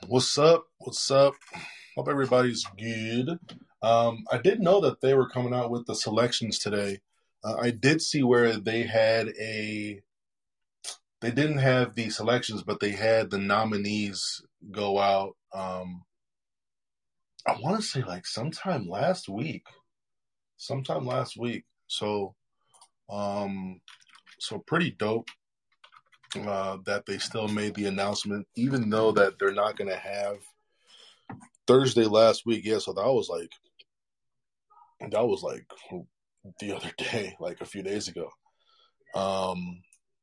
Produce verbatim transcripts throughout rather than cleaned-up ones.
What's up? What's up? Hope everybody's good. Um, I didn't know that they were coming out with the selections today. Uh, I did see where they had a. They didn't have the selections, but they had the nominees go out. Um, I want to say like sometime last week. Sometime last week. So, um, so pretty dope uh, that they still made the announcement, even though that they're not going to have Thursday last week. Yeah, so that was like that was like the other day, like a few days ago. Um,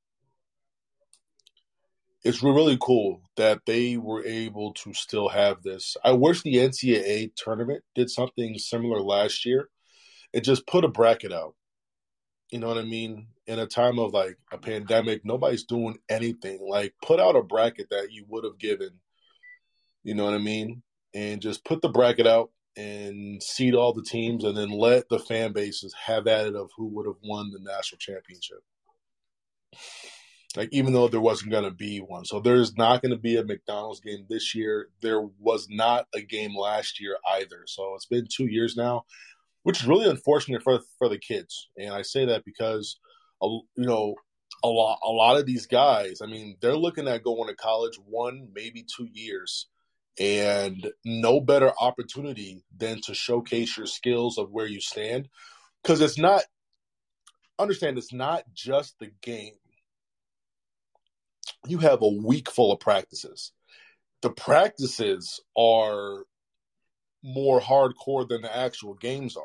it's really cool that they were able to still have this. I wish the N C double A tournament did something similar last year. It just put a bracket out. You know what I mean? In a time of like a pandemic, nobody's doing anything. Like put out a bracket that you would have given. You know what I mean? And just put the bracket out and seed all the teams, and then let the fan bases have at it of who would have won the national championship. Like, even though there wasn't going to be one. So there's not going to be a McDonald's game this year. There was not a game last year either. So it's been two years now, which is really unfortunate for for the kids. And I say that because, you know, a lot, a lot of these guys, I mean, they're looking at going to college one, maybe two years. And no better opportunity than to showcase your skills of where you stand. Because it's not, understand, it's not just the game. You have a week full of practices. The practices are more hardcore than the actual games are.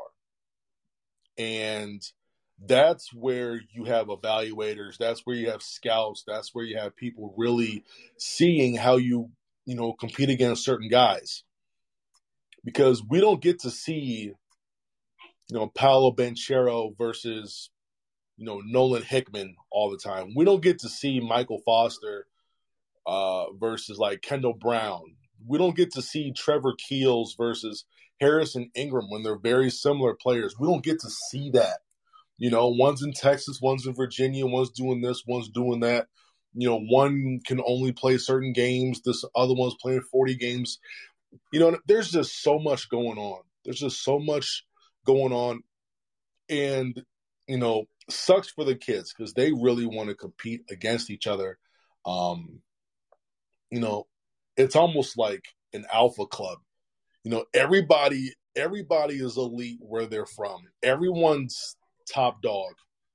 And that's where you have evaluators. That's where you have scouts. That's where you have people really seeing how you, you know, compete against certain guys. Because we don't get to see, you know, Paolo Banchero versus, you know, Nolan Hickman all the time. We don't get to see Michael Foster uh, versus like Kendall Brown. We don't get to see Trevor Keels versus Harrison Ingram when they're very similar players. We don't get to see that. You know, one's in Texas, one's in Virginia, one's doing this, one's doing that. You know, one can only play certain games. This other one's playing forty games. You know, there's just so much going on. There's just so much going on. And, you know, sucks for the kids because they really want to compete against each other. Um, you know, it's almost like an alpha club. You know, everybody everybody is elite where they're from. Everyone's top dog.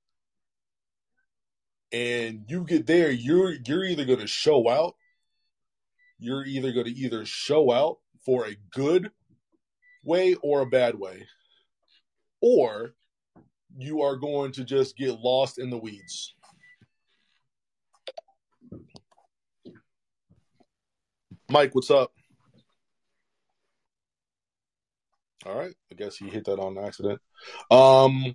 And you get there, you're you're either going to show out. You're either going to either show out for a good way or a bad way. Or you are going to just get lost in the weeds. Mike, what's up? All right. I guess he hit that on accident. Um,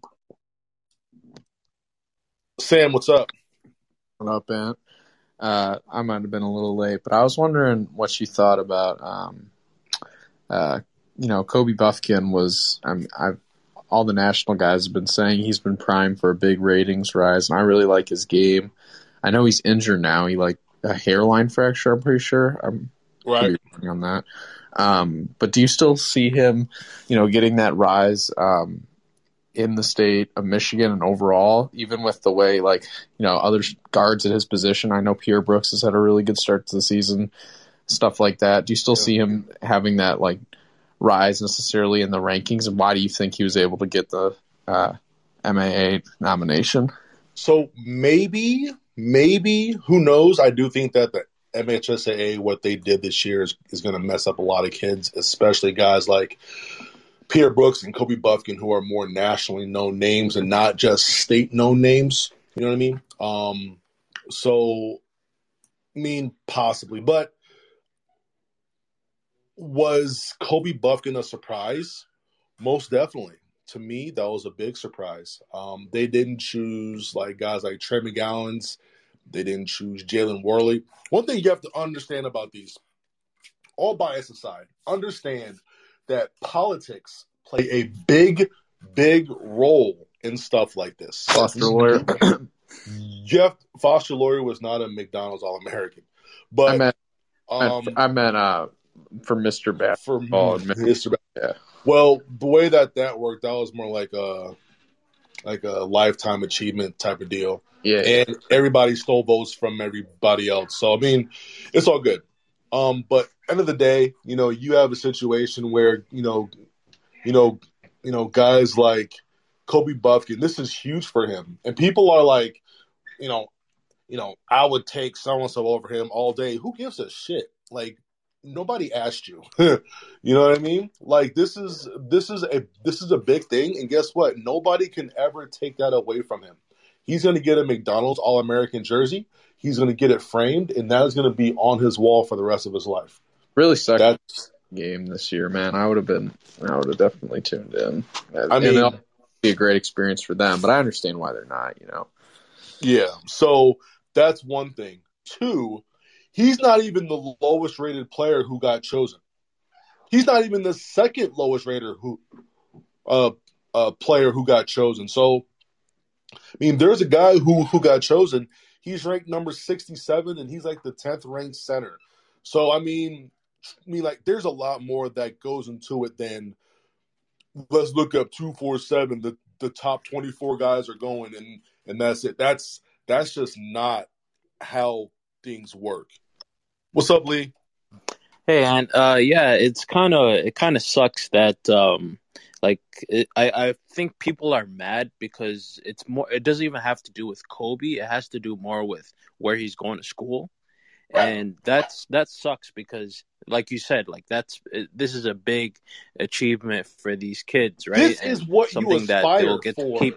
Sam, what's up? What up, Ant? Uh, I might have been a little late, but I was wondering what you thought about, um, uh, you know, Kobe Buffkin was, I'm, I've, all the national guys have been saying he's been primed for a big ratings rise, and I really like his game. I know he's injured now. He like a hairline fracture, I'm pretty sure. I'm Right. pretty wrong on that. Um, but do you still see him, you know, getting that rise um, in the state of Michigan and overall, even with the way, like, you know, other guards at his position? I know Pierre Brooks has had a really good start to the season, stuff like that. Do you still yeah. see him having that, like, rise necessarily in the rankings, and why do you think he was able to get the uh, M A A nomination? So maybe, maybe, who knows? I do think that the M H S A A, what they did this year is, is going to mess up a lot of kids, especially guys like Pierre Brooks and Kobe Buffkin, who are more nationally known names and not just state known names. You know what I mean? Um, so, I mean, possibly. But was Kobe Buffkin a surprise? Most definitely. To me, that was a big surprise. Um, they didn't choose like guys like Trey McGowan's. They didn't choose Jalen Worley. One thing you have to understand about these, all bias aside, understand that politics play a big, big role in stuff like this. Foster Loyer. Jeff Foster Loyer was not a McDonald's All-American. But I meant, um, I meant uh, for Mister for Basketball. Mister Yeah. Well, the way that that worked, that was more like a like a lifetime achievement type of deal. Yeah, and yeah. everybody stole votes from everybody else. So I mean, it's all good. Um, but end of the day, you know, you have a situation where you know, you know, you know, guys like Kobe Buffkin. This is huge for him, and people are like, you know, you know, I would take so and so over him all day. Who gives a shit? Like nobody asked you. You know what I mean? Like this is this is a this is a big thing, and guess what? Nobody can ever take that away from him. He's going to get a McDonald's All-American jersey. He's going to get it framed, and that is going to be on his wall for the rest of his life. Really sucked That's game this year, man. I would have been, I would have definitely tuned in. I and mean, it'll be a great experience for them, but I understand why they're not. You know. yeah. So that's one thing. Two, he's not even the lowest rated player who got chosen. He's not even the second lowest rated who uh, uh player who got chosen. So I mean, there's a guy who who got chosen. He's ranked number sixty-seven, and he's like the tenth ranked center. So I mean, I mean, like, there's a lot more that goes into it than let's look up two four seven. The the top twenty-four guys are going, and and that's it. That's that's just not how things work. What's up, Lee? Hey, and uh, yeah, it's kind of it kind of sucks that um, like it, I I think people are mad because it's more. It doesn't even have to do with Kobe. It has to do more with where he's going to school, and that's that sucks because, like you said, like that's this is a big achievement for these kids, right? This and is what you aspire get for. To keep.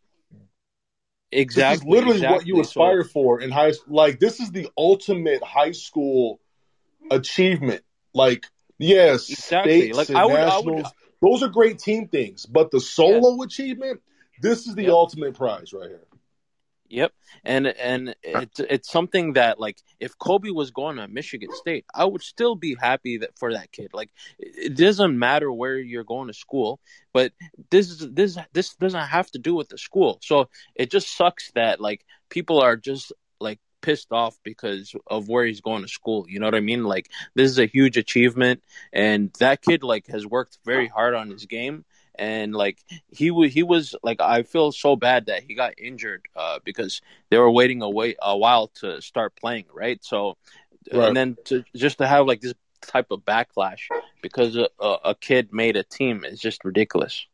This Exactly. is literally exactly. what you aspire so, for in high school. Like, this is the ultimate high school achievement. Like, yes, Exactly. states Like and I would, I would, nationals, those are great team things. But the solo achievement, this is the Yep. ultimate prize right here. Yep, and and it's it's something that, like, if Kobe was going to Michigan State, I would still be happy that for that kid. Like, it doesn't matter where you're going to school, but this is this this doesn't have to do with the school. So it just sucks that, like, people are just like pissed off because of where he's going to school. You know what I mean? Like, this is a huge achievement, and that kid, like, has worked very hard on his game. And like he w- he was like, I feel so bad that he got injured uh, because they were waiting a wait a while to start playing, right? So, Right. and then to just to have like this type of backlash because a, a, a kid made a team is just ridiculous.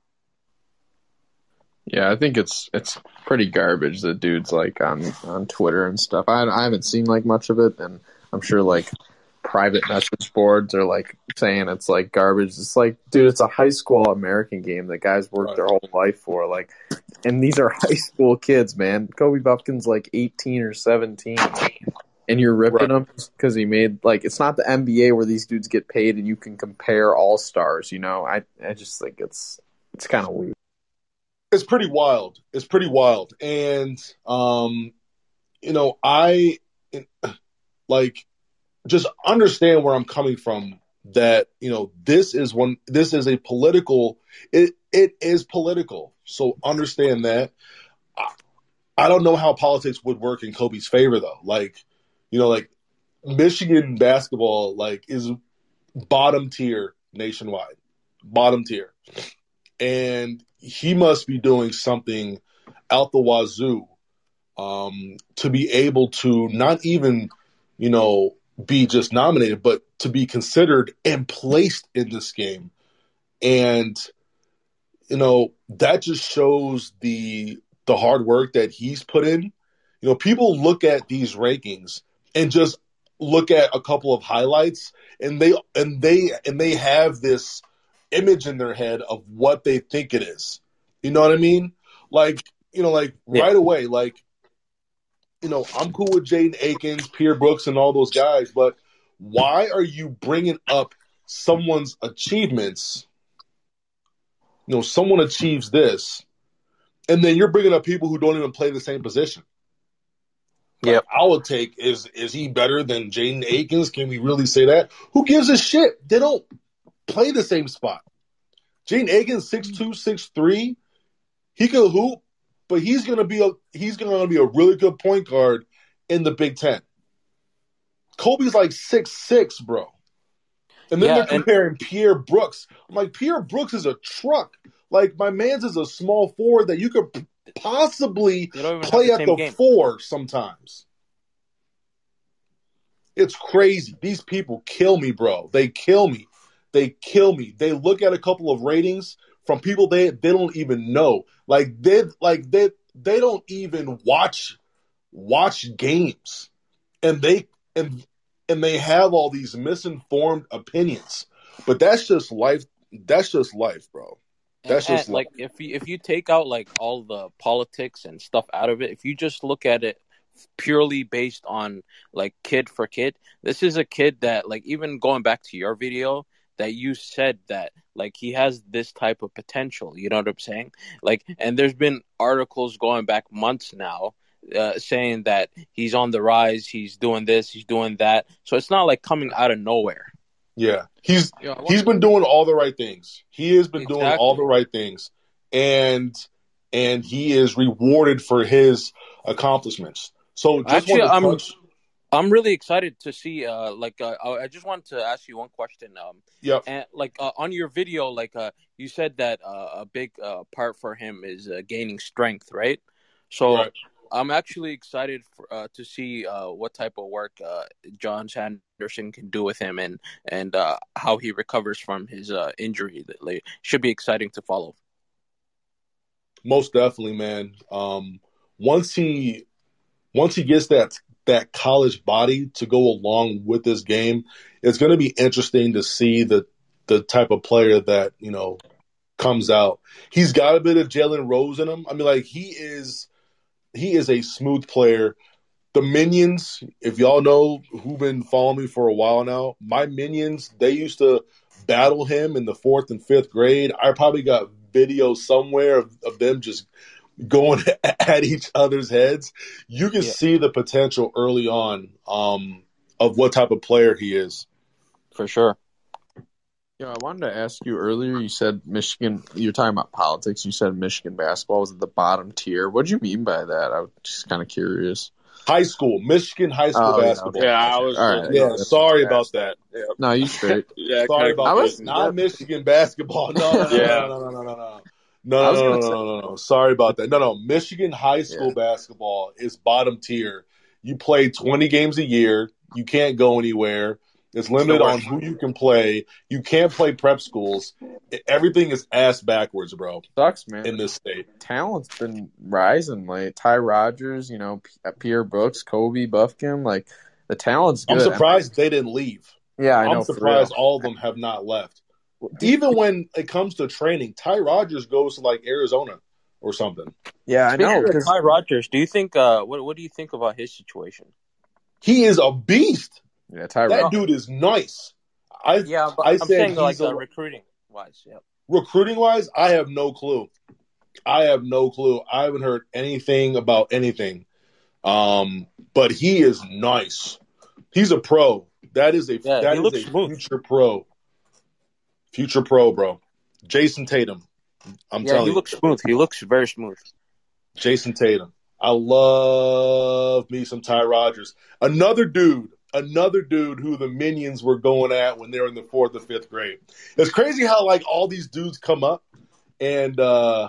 Yeah, I think it's it's pretty garbage that dudes like on on Twitter and stuff. I I haven't seen like much of it, and I'm sure like private message boards are like saying it's like garbage. It's like, dude, it's a high school American game that guys worked Right. their whole life for. Like, and these are high school kids, man. Kobe Buffkin's like eighteen or seventeen, and you're ripping Right. him because he made, like, it's not the N B A where these dudes get paid and you can compare all stars. You know, I I just think it's it's kind of weird. It's pretty wild. It's pretty wild. And, um, you know, I, like, just understand where I'm coming from, that, you know, this is one, this is a political, it it is political. So understand that. I, I don't know how politics would work in Kobe's favor, though. Like, you know, like, Michigan basketball, like, is bottom tier nationwide, bottom tier. And he must be doing something out the wazoo um, to be able to not even, you know, be just nominated, but to be considered and placed in this game. And, you know, that just shows the the hard work that he's put in. You know, people look at these rankings and just look at a couple of highlights, and they and they and they have this image in their head of what they think it is. You know what I mean? Like, you know, like Yeah. right away, like, you know, I'm cool with Jaden Akins, Pierre Brooks, and all those guys, but why are you bringing up someone's achievements? You know, someone achieves this, and then you're bringing up people who don't even play the same position. Like, Yep. I would take, is is he better than Jaden Akins? Can we really say that? Who gives a shit? They don't play the same spot. Jaden Akins, six two, six three, he could hoop, but he's gonna be a he's gonna be a really good point guard in the Big Ten. Kobe's like six six, bro. And then Yeah, they're and comparing Pierre Brooks. I'm like, Pierre Brooks is a truck. Like, my man's is a small forward that you could possibly they don't even have play the at same the game. four sometimes. It's crazy. These people kill me, bro. They kill me. They kill me. They look at a couple of ratings from people they they don't even know. Like they like they they don't even watch watch games. And they and and they have all these misinformed opinions. But that's just life. That's just life, bro. And, That's and just life. like if you if you take out like all the politics and stuff out of it, if you just look at it purely based on like kid for kid, this is a kid that, like, even going back to your video, that you said that like he has this type of potential. You know what I'm saying? Like, and there's been articles going back months now uh, saying that he's on the rise, he's doing this, he's doing that. So it's not like coming out of nowhere. Yeah, he's Yeah, I he's been doing all the right things. He has been doing all Exactly. the right things, and and he is rewarded for his accomplishments. So just Actually, want to I'm touch. I'm really excited to see. Uh, like, uh, I I just wanted to ask you one question. Um, Yep. and like uh, on your video, like uh, you said that uh, a big uh, part for him is uh, gaining strength, right? So Right. I'm actually excited for, uh, to see uh, what type of work uh, John Sanderson can do with him, and and uh, how he recovers from his uh, injury. That like, should be exciting to follow. Most definitely, man. Um, once he once he gets that that college body to go along with this game, it's going to be interesting to see the the type of player that you know comes out. He's got a bit of Jalen Rose in him. I mean, like he is he is a smooth player. The Minions, if y'all know who've been following me for a while now, my Minions, they used to battle him in the fourth and fifth grade. I probably got videos somewhere of, of them just going at each other's heads. You can Yeah, see the potential early on um, of what type of player he is. for sure. Yeah, I wanted to ask you earlier. You said Michigan. You were talking about politics. You said Michigan basketball was at the bottom tier. What do you mean by that? I was just kind of curious. High school, Michigan high school Oh yeah, basketball. okay. Yeah, I was All just right. Yeah, That's sorry what I about asked. that. yeah, No, you straight. yeah, Sorry kind of about I that. was. confusing. Not Yeah, Michigan basketball. No, no, no, Yeah, no, no, no, no, no, no. I No, was no, no, gonna no, say. no, no, no. Sorry about that. No, no. Michigan high school Yeah. basketball is bottom tier. You play twenty games a year. You can't go anywhere. It's it's the limited on worst. who you can play. You can't play prep schools. Everything is ass backwards, bro, Sucks, man. in this state. Talent's been rising. Like Ty Rodgers, you know, P- Pierre Brooks, Kobe Buffkin. Like the talent's I'm good. And- surprised they didn't leave. yeah, I know. I'm for surprised real. all of them have not left. Did- Even when it comes to training, Ty Rodgers goes to like Arizona or something. yeah, I know. Speaking of 'Cause- Ty Rodgers, do you think uh, what what do you think about his situation? He is a beast. yeah, Ty That Rodgers. dude is nice. I Yeah, but I I'm said saying like he's a, uh, recruiting wise. Yeah. recruiting wise. I have no clue. I have no clue. I haven't heard anything about anything. Um, but he is nice. He's a pro. That is a Yeah, that he is looks a smooth. future pro. Future pro, bro. Jason Tatum. I'm Yeah, telling he you. looks smooth. He looks very smooth. Jason Tatum. I love me some Ty Rodgers. Another dude, another dude who the Minions were going at when they were in the fourth or fifth grade. It's crazy how like all these dudes come up and uh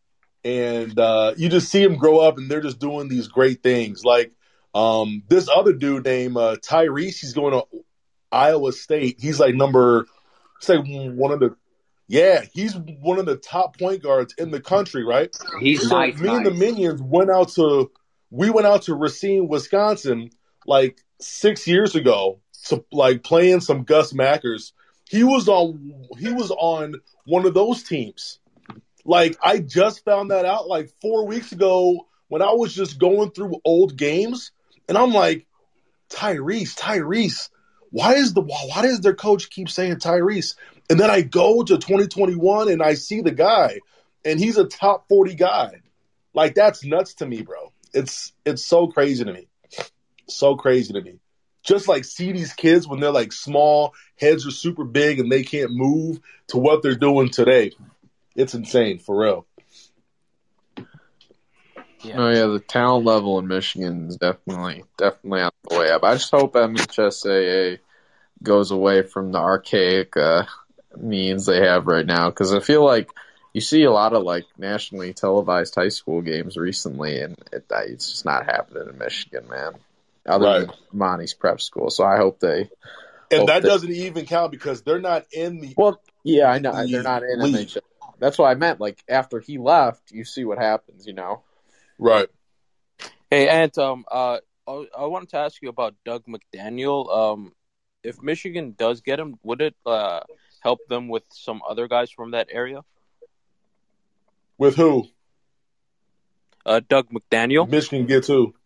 and uh you just see them grow up and they're just doing these great things. Like um this other dude named uh, Tyrese, he's going to Iowa State. He's like number it's like one of the yeah, he's one of the top point guards in the country, right? He's So nice, me and the nice. Minions went out to we went out to Racine, Wisconsin, like six years ago to like playing some Gus Mackers. He was on he was on one of those teams. Like I just found that out like four weeks ago when I was just going through old games, and I'm like, Tyrese, Tyrese, why is the why does their coach keep saying Tyrese? And then I go to twenty twenty-one and I see the guy, and he's a top forty guy. Like that's nuts to me, bro. It's it's so crazy to me, so crazy to me. Just like see these kids when they're like small, heads are super big and they can't move to what they're doing today. It's insane for real. Yeah. No, yeah, the talent level in Michigan is definitely definitely on the way up. I just hope M H S A A goes away from the archaic uh, means they have right now. Because I feel like you see a lot of like nationally televised high school games recently, and it, it's just not happening in Michigan, man. Other Right. than Monty's prep school, so I hope they. And hope that they, doesn't even count because they're not in the. Well, yeah, I know the they're not in league. M H L. That's what I meant. Like after he left, you see what happens, you know. Right. Hey, Ant, um, uh, I, I wanted to ask you about Doug McDaniel. Um, if Michigan does get him, would it uh, help them with some other guys from that area? With who? Uh, Doug McDaniel. Michigan gets who?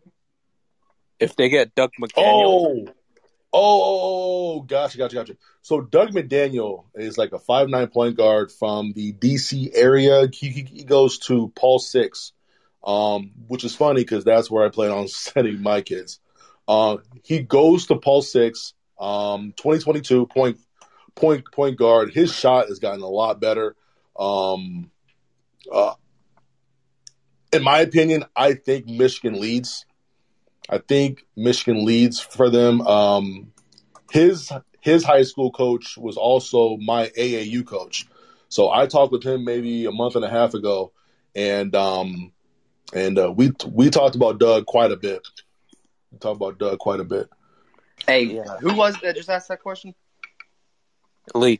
If they get Doug McDaniel. Oh. Oh, gotcha, gotcha, gotcha. So Doug McDaniel is like a five nine point guard from the D C area. He, he, he goes to Paul Six, um, which is funny because that's where I plan on sending my kids. Uh, he goes to Paul Six, um, twenty twenty-two point point point guard. His shot has gotten a lot better. Um, uh, in my opinion, I think Michigan leads. I think Michigan leads for them. Um, his his high school coach was also my A A U coach, so I talked with him maybe a month and a half ago, and um, and uh, we we talked about Doug quite a bit. We talked about Doug quite a bit. Hey, Yeah. who was it that just asked that question? Lee.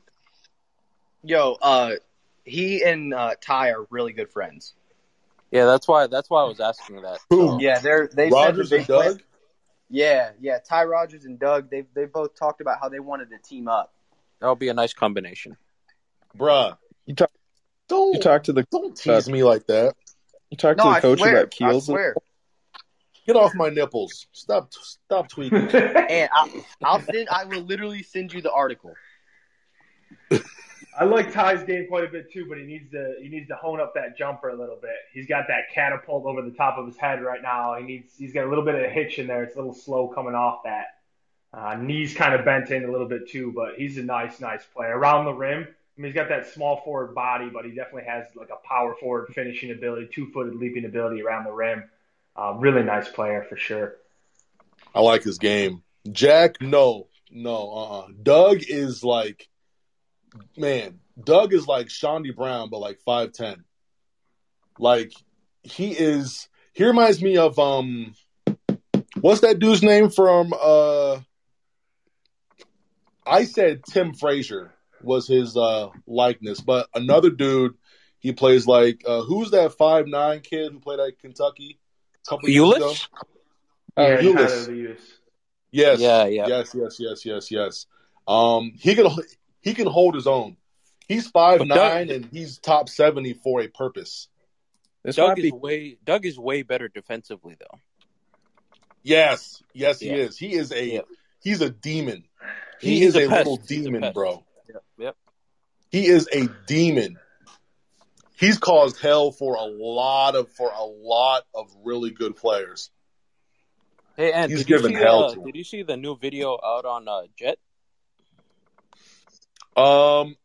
Yo, uh, he and uh, Ty are really good friends. Yeah, that's why. That's why I was asking that. Who? So, Yeah, they're they Rogers said and that they Doug. plan- Yeah, yeah. Ty Rogers and Doug, they they both talked about how they wanted to team up. that'll be a nice combination. Bruh, You talk. don't You talk to the. don't tease me like that. You talk No, to the I coach swear, about I Keels. swear. Get off my nipples. Stop stop tweaking. And I'll, I'll send. I will literally send you the article. I like Ty's game quite a bit too, but he needs to he needs to hone up that jumper a little bit. He's got that catapult over the top of his head right now. He needs he's got a little bit of a hitch in there. It's a little slow coming off that. Uh, knees kind of bent in a little bit too, but he's a nice, nice player. Around the rim, I mean, he's got that small forward body, but he definitely has like a power forward finishing ability, two-footed leaping ability around the rim. Uh, really nice player for sure. I like his game. Jack, no, no, uh-uh. Doug is like, man, Doug is like Shondy Brown, but like five ten. Like, he is, he reminds me of, um, what's that dude's name from, uh, I said Tim Frazier was his uh, likeness, but another dude, he plays like, uh, who's that five nine kid who played at Kentucky a couple years ago? Ulis? Oh, yeah, Ulis. Tyler Lewis. Yes. Yeah, yeah. Yes, yes, yes, yes, yes. Um, he can he can hold his own. He's five But nine Doug- and he's top seventy for a purpose. This Doug might is be. way. Doug is way better defensively, though. Yes, yes, he Yeah. is. He is a Yeah. he's a demon. He He's is a, a pest. little He's a demon, pest. bro. Yep. Yep. He is a demon. He's caused hell for a lot of for a lot of really good players. Hey, and He's did you given see? hell Uh, to him. did you see the new video out on uh, Jet? Um,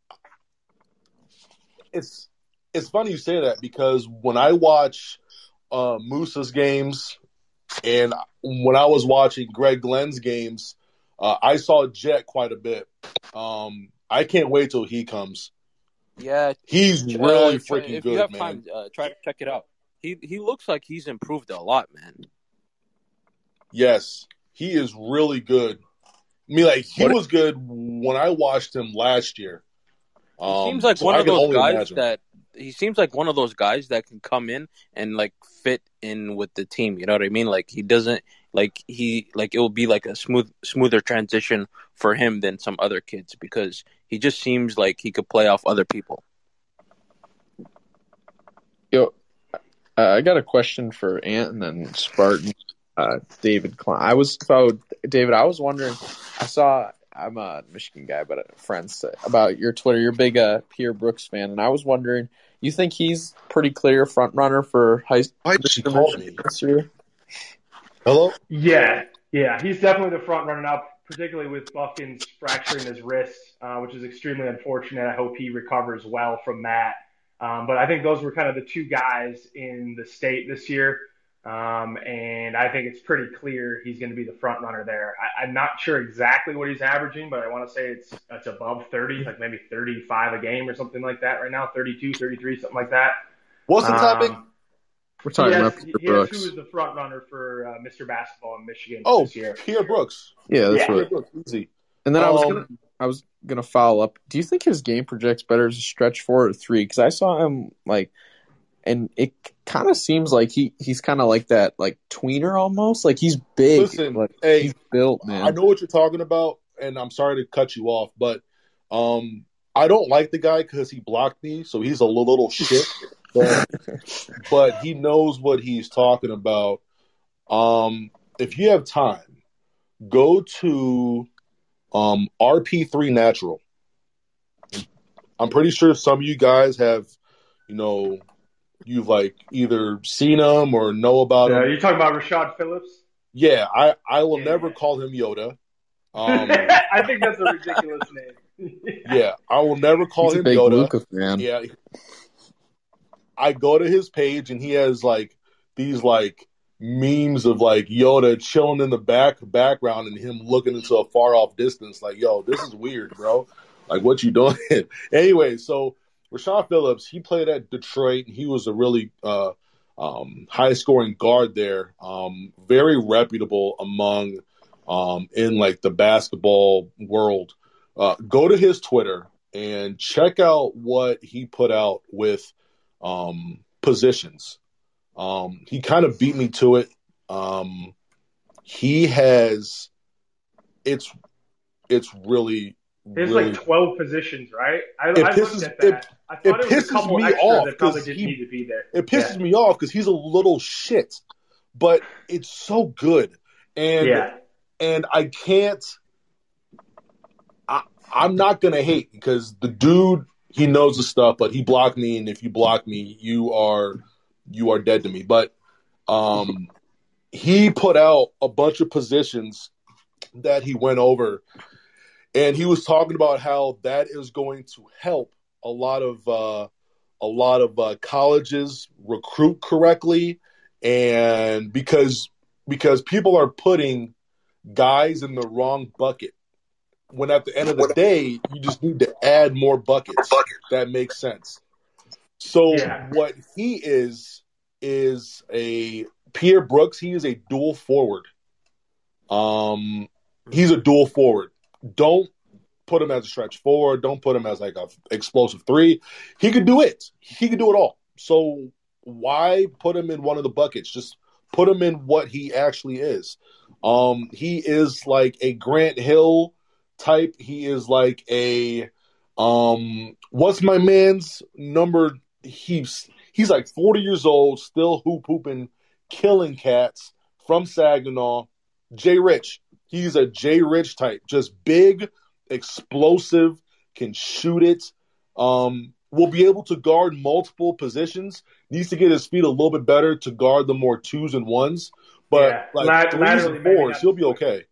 it's it's funny you say that because when I watch uh, Moose's games and when I was watching Greg Glenn's games, uh, I saw Jet quite a bit. Um, I can't wait till he comes. Yeah, He's uh, really try- freaking if good, you have man. time, uh, try to check it out. He he looks like he's improved a lot, man. Yes, he is really good. I mean, like he What- was good when I watched him last year. He Um, seems like so one I of can those only guys imagine. that he seems like one of those guys that can come in and like fit in with the team. You know what I mean? Like he doesn't like he like it will be like a smooth smoother transition for him than some other kids because he just seems like he could play off other people. Yo, uh, I got a question for Ant and then Spartan. Uh, David Klein. I was so David. I was wondering. I saw. I'm a Michigan guy, but uh, friends about your Twitter. You're a big uh, Pierre Brooks fan, and I was wondering. You think he's pretty clear front runner for high Why did she call me? this year? Hello? Yeah, yeah, he's definitely the front runner up, particularly with Buffkins fracturing his wrist, uh, which is extremely unfortunate. I hope he recovers well from that. Um, but I think those were kind of the two guys in the state this year. Um, and I think it's pretty clear he's going to be the front runner there. I, I'm not sure exactly what he's averaging, but I want to say it's it's above thirty, like maybe thirty-five a game or something like that right now, thirty-two, thirty-three, something like that. What's the topic? Um, We're he talking has, about he Peter has Brooks. who is the front runner for uh, Mister Basketball in Michigan Oh, this year. Pierre Brooks. Yeah, that's Yeah. what. Pierre Brooks, easy. And then I was Um, gonna, I was gonna follow up. Do you think his game projects better as a stretch four or three? Because I saw him like, and it kind of seems like he he's kind of like that, like tweener almost. Like he's big. Listen, like, hey, he's built, man. I know what you're talking about, and I'm sorry to cut you off, but um, I don't like the guy because he blocked me, so he's a little shit. But, but he knows what he's talking about. Um, if you have time, go to um, R P three Natural. I'm pretty sure some of you guys have, you know, you've like either seen him or know about Uh, him. you talking about Rashad Phillips? Yeah, I, I will Yeah. never call him Yoda. Um, I think that's a ridiculous name. yeah, I will never call he's a him big Yoda. Luka fan. Yeah, I go to his page and he has like these like memes of like Yoda chilling in the back background and him looking into a far off distance. Like, yo, this is weird, bro. Like, what you doing? Anyway, so Rashad Phillips, he played at Detroit and he was a really uh, um, high scoring guard there. Um, very reputable among um, in like the basketball world. Uh, go to his Twitter and check out what he put out with um, positions. Um, he kind of beat me to it. Um, he has, it's, it's really, There's really, like twelve positions, right? I, It I pisses- looked at that. it- I thought it it, was pisses a couple me extras off that probably 'cause didn't he- need to be there. it pisses Yeah. me off because he's a little shit, but it's so good. And, Yeah. and I can't, I, I'm not going to hate because the dude, he knows the stuff, but he blocked me. And if you block me, you are, you are dead to me. But, um, he put out a bunch of positions that he went over, and he was talking about how that is going to help a lot of uh, a lot of uh, colleges recruit correctly, and because because people are putting guys in the wrong bucket. When at the end of the day, you just need to add more buckets. That makes sense. So Yeah. what he is is a Pierre Brooks. He is a dual forward. Um, he's a dual forward. Don't put him as a stretch forward. Don't put him as like a explosive three. He could do it. He could do it all. So why put him in one of the buckets? Just put him in what he actually is. Um, he is like a Grant Hill type. He is like a um, what's my man's number? He's he's like forty years old, still hoop hooping, killing cats from Saginaw. Jay Rich. He's a Jay Rich type, just big, explosive, can shoot it. Um, will be able to guard multiple positions. Needs to get his feet a little bit better to guard the more twos and ones. But Yeah. like Lat- threes laterally, and maybe fours, not he'll be so quick. okay.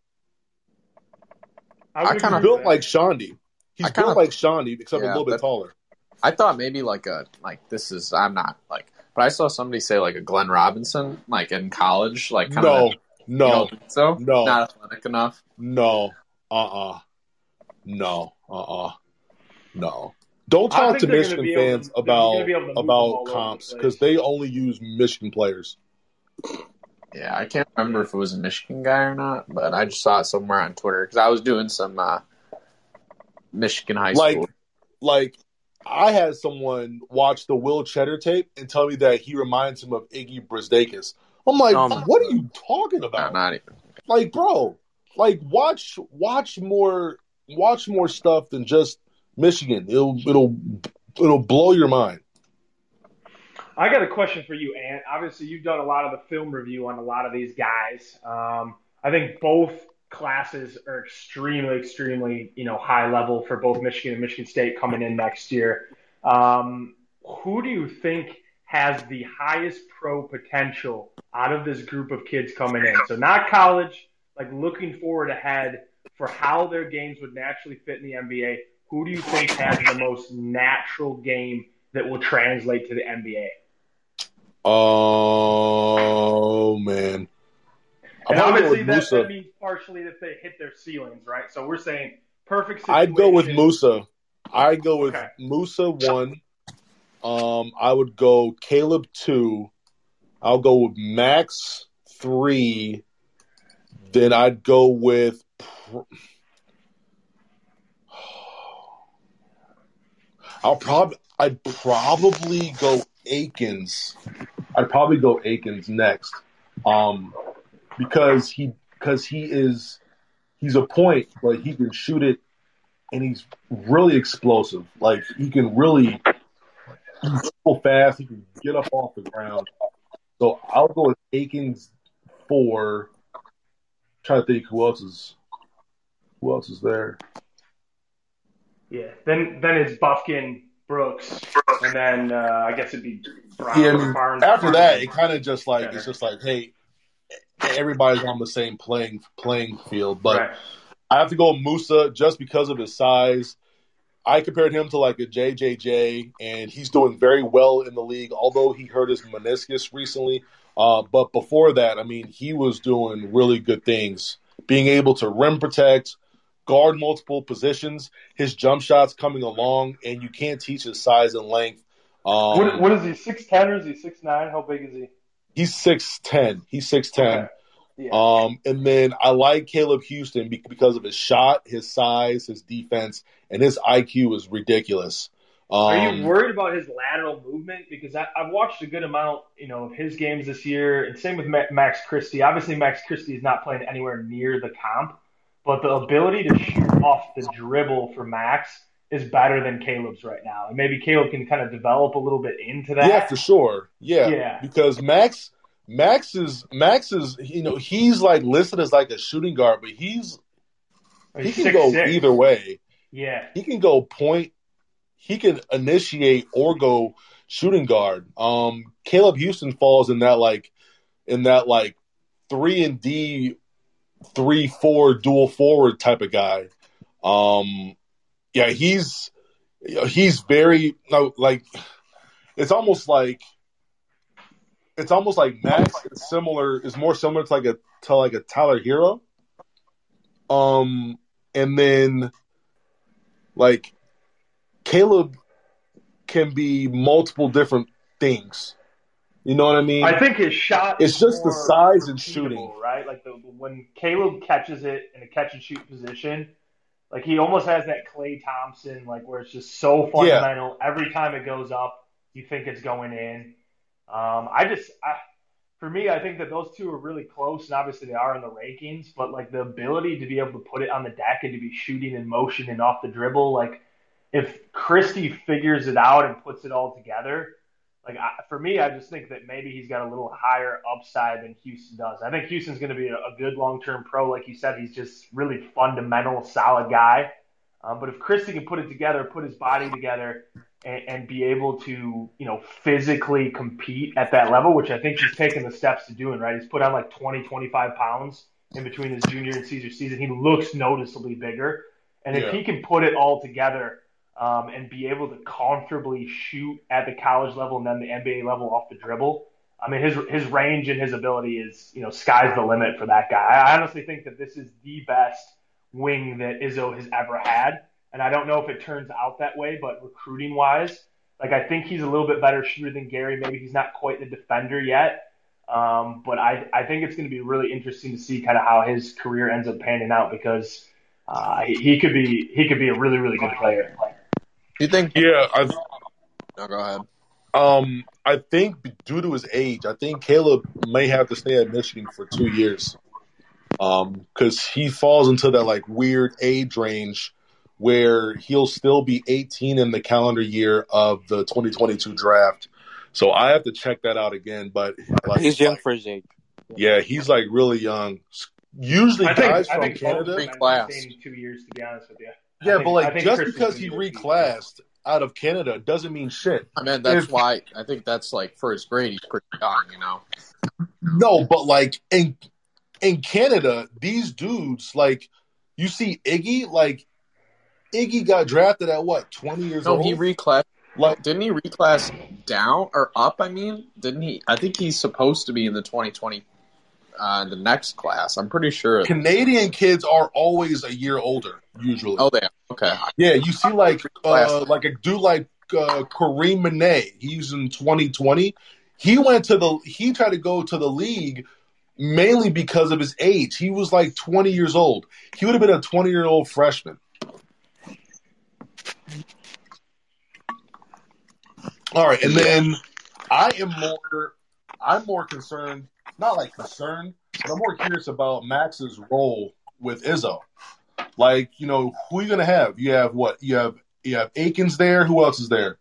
I, would I kinda agree Built with that. like Shondi. He's I kinda- built like Shondi, except Yeah, a little bit that- taller. I thought maybe like a like this is I'm not like, but I saw somebody say like a Glenn Robinson like in college, like kind No, of no, so No. not athletic enough. no, uh-uh, no, uh-uh, no. Don't I talk think to they're gonna Michigan be able to- fans they're gonna about be able to move them all about over the comps place. because they only use Michigan players. Yeah, I can't remember if it was a Michigan guy or not, but I just saw it somewhere on Twitter because I was doing some uh, Michigan high Like, school. like I had someone watch the Will Cheddar tape and tell me that he reminds him of Iggy Brzdakis. I'm like, Oh my what God. are you talking No, about? not even. Like, bro, like watch watch more watch more stuff than just Michigan. It'll it'll it'll blow your mind. I got a question for you, Ant. Obviously, you've done a lot of the film review on a lot of these guys. Um, I think both classes are extremely, extremely, you know, high level for both Michigan and Michigan State coming in next year. Um, who do you think has the highest pro potential out of this group of kids coming in? So not college, like looking forward ahead for how their games would naturally fit in the N B A. Who do you think has the most natural game that will translate to the N B A? Oh man. And I'm gonna go obviously with that, Musa. that means partially that they hit their ceilings, right? So we're saying perfect situation. I'd go with Musa. I'd go with Okay. Musa one. Um, I would go Caleb two. I'll go with Max three. Then I'd go with. I'll probably. I'd probably go Akins. I'd probably go Akins next, um, because he because he is he's a point, but he can shoot it, and he's really explosive. Like he can really go fast. He can get up off the ground. So I'll go with Akins four. Trying to think who else is who else is there. Yeah. Then then it's Buffkin, Brooks, and then uh, I guess it'd be Brown, Yeah, I mean, Barnes. after Barnes, that, it kind of just like Center. it's just like, hey, everybody's on the same playing playing field. But Right. I have to go with Musa just because of his size. I compared him to like a J J J, and he's doing very well in the league, although he hurt his meniscus recently. Uh, but before that, I mean, he was doing really good things, being able to rim protect, guard multiple positions, his jump shots coming along, and you can't teach his size and length. Um, What what is he? Six ten or is he six nine? How big is he? he's six ten. He's six ten. Okay. Yeah. Um, and then I like Caleb Houston be- because of his shot, his size, his defense, and his I Q is ridiculous. Um, Are you worried about his lateral movement? Because I, I've watched a good amount, you know, of his games this year, and same with Ma- Max Christie. Obviously, Max Christie is not playing anywhere near the comp, but the ability to shoot off the dribble for Max is better than Caleb's right now, and maybe Caleb can kind of develop a little bit into that. Yeah, for sure. Yeah, Yeah. because Max, Max is Max is you know he's like listed as like a shooting guard, but he's he He's can six go six. either way. Yeah. He can go point. He can initiate or go shooting guard. Um, Caleb Houston falls in that like in that like three and D, three four dual forward type of guy. Um, yeah, he's he's very no like it's almost like it's almost like Max is similar is more similar to like a to like a Tyler Hero. Um, and then like Caleb can be multiple different things. You know what I mean? I think his shot It's is just the more size and repeatable, shooting. right? Like the, when Caleb catches it in a catch and shoot position, like he almost has that Klay Thompson, like where it's just so fundamental. Every time it goes up, you think it's going in. Um, I just, I, for me, I think that those two are really close, and obviously they are in the rankings. But like the ability to be able to put it on the deck and to be shooting in motion and off the dribble, like if Christie figures it out and puts it all together, like I, for me, I just think that maybe he's got a little higher upside than Houston does. I think Houston's going to be a, a good long-term pro. Like you said, he's just really fundamental, solid guy. Um, but if Christie can put it together, put his body together, and, and be able to, you know, physically compete at that level, which I think he's taken the steps to doing, right? He's put on like twenty, twenty-five pounds in between his junior and senior season. He looks noticeably bigger. And if Yeah. he can put it all together, Um, and be able to comfortably shoot at the college level and then the N B A level off the dribble. I mean, his his range and his ability is, you know, sky's the limit for that guy. I honestly think that this is the best wing that Izzo has ever had. And I don't know if it turns out that way, but recruiting wise, like I think he's a little bit better shooter than Gary. Maybe he's not quite the defender yet. Um, but I, I think it's going to be really interesting to see kind of how his career ends up panning out because uh, he, he could be he could be a really, really good player. Do you think? Yeah, I No, go ahead. um I think due to his age, I think Caleb may have to stay at Michigan for two years. Um, because he falls into that like weird age range where he'll still be eighteen in the calendar year of the twenty twenty-two draft. So I have to check that out again. But like, He's young like, for his age. yeah, he's like really young. Usually I think, guys I from think both of Canada. them end up Reclassed. staying two years, to be honest with you. I Yeah, think- but I like think just Chris is because gonna he go two years. reclassed out of Canada doesn't mean shit. I mean, that's If- why I think that's like for his grade, he's pretty young, you know. No, but like in in Canada, these dudes like you see Iggy, like Iggy got drafted at what, twenty years No, old? he reclassed. like Didn't he reclass down or up? I mean, didn't he? I think he's supposed to be in the twenty twenty uh, the next class. I'm pretty sure. Canadian kids are always a year older, usually. Oh, they are. Okay. Yeah, you see, like uh, like a dude like uh, Kareem Manet. He's in twenty twenty. He went to the. He tried to go to the league mainly because of his age. He was like twenty years old. He would have been a twenty-year-old freshman. All right, and then I am more. I'm more concerned. Not like concerned, but I'm more curious about Max's role with Izzo. Like, you know, who are you gonna have? You have what? You have you have Akins there. Who else is there?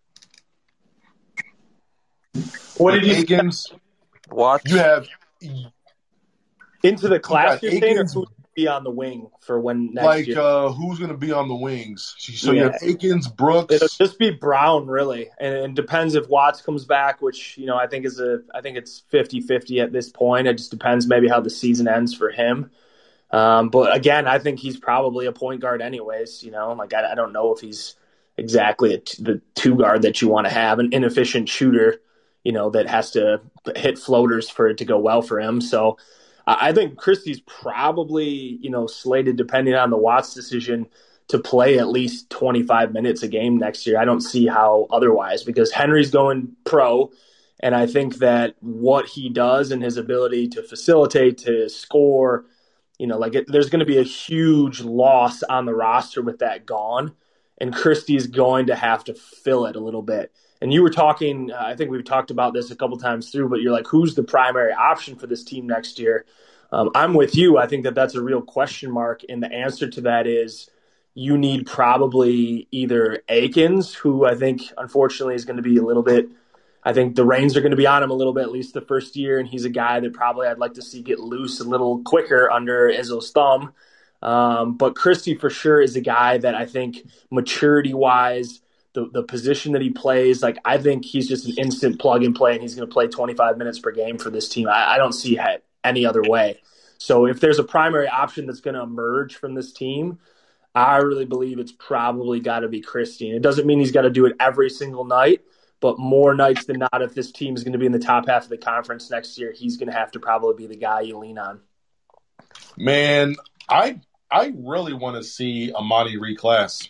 What did you Akins? Watch. You have into the class you you're got saying, or Akins, who would be on the wing for when next like year? uh, who's gonna be on the wings? So you Yeah. have Akins, Brooks. It'll just be Brown, really, and it depends if Watts comes back, which you know I think is a I think it's fifty-fifty at this point. It just depends maybe how the season ends for him. Um, but again, I think he's probably a point guard anyways. You know, like I, I don't know if he's exactly a t- the two guard that you want to have, an inefficient shooter, you know, that has to hit floaters for it to go well for him. So I, I think Christie's probably, you know, slated, depending on the Watts decision, to play at least twenty-five minutes a game next year. I don't see how otherwise, because Henry's going pro. And I think that what he does and his ability to facilitate, to score, you know, like it, there's going to be a huge loss on the roster with that gone. And Christie's going to have to fill it a little bit. And you were talking, uh, I think we've talked about this a couple times through, but you're like, who's the primary option for this team next year? Um, I'm with you. I think that that's a real question mark. And the answer to that is you need probably either Akins, who I think, unfortunately, is going to be a little bit, I think the reins are going to be on him a little bit, at least the first year. And he's a guy that probably I'd like to see get loose a little quicker under Izzo's thumb. Um, but Christie for sure is a guy that I think maturity-wise, the, the position that he plays, like I think he's just an instant plug and play, and he's going to play twenty-five minutes per game for this team. I, I don't see it any other way. So if there's a primary option that's going to emerge from this team, I really believe it's probably got to be Christie. And it doesn't mean he's got to do it every single night, but more nights than not, if this team is going to be in the top half of the conference next year, he's going to have to probably be the guy you lean on. Man, I I really want to see Amani reclass.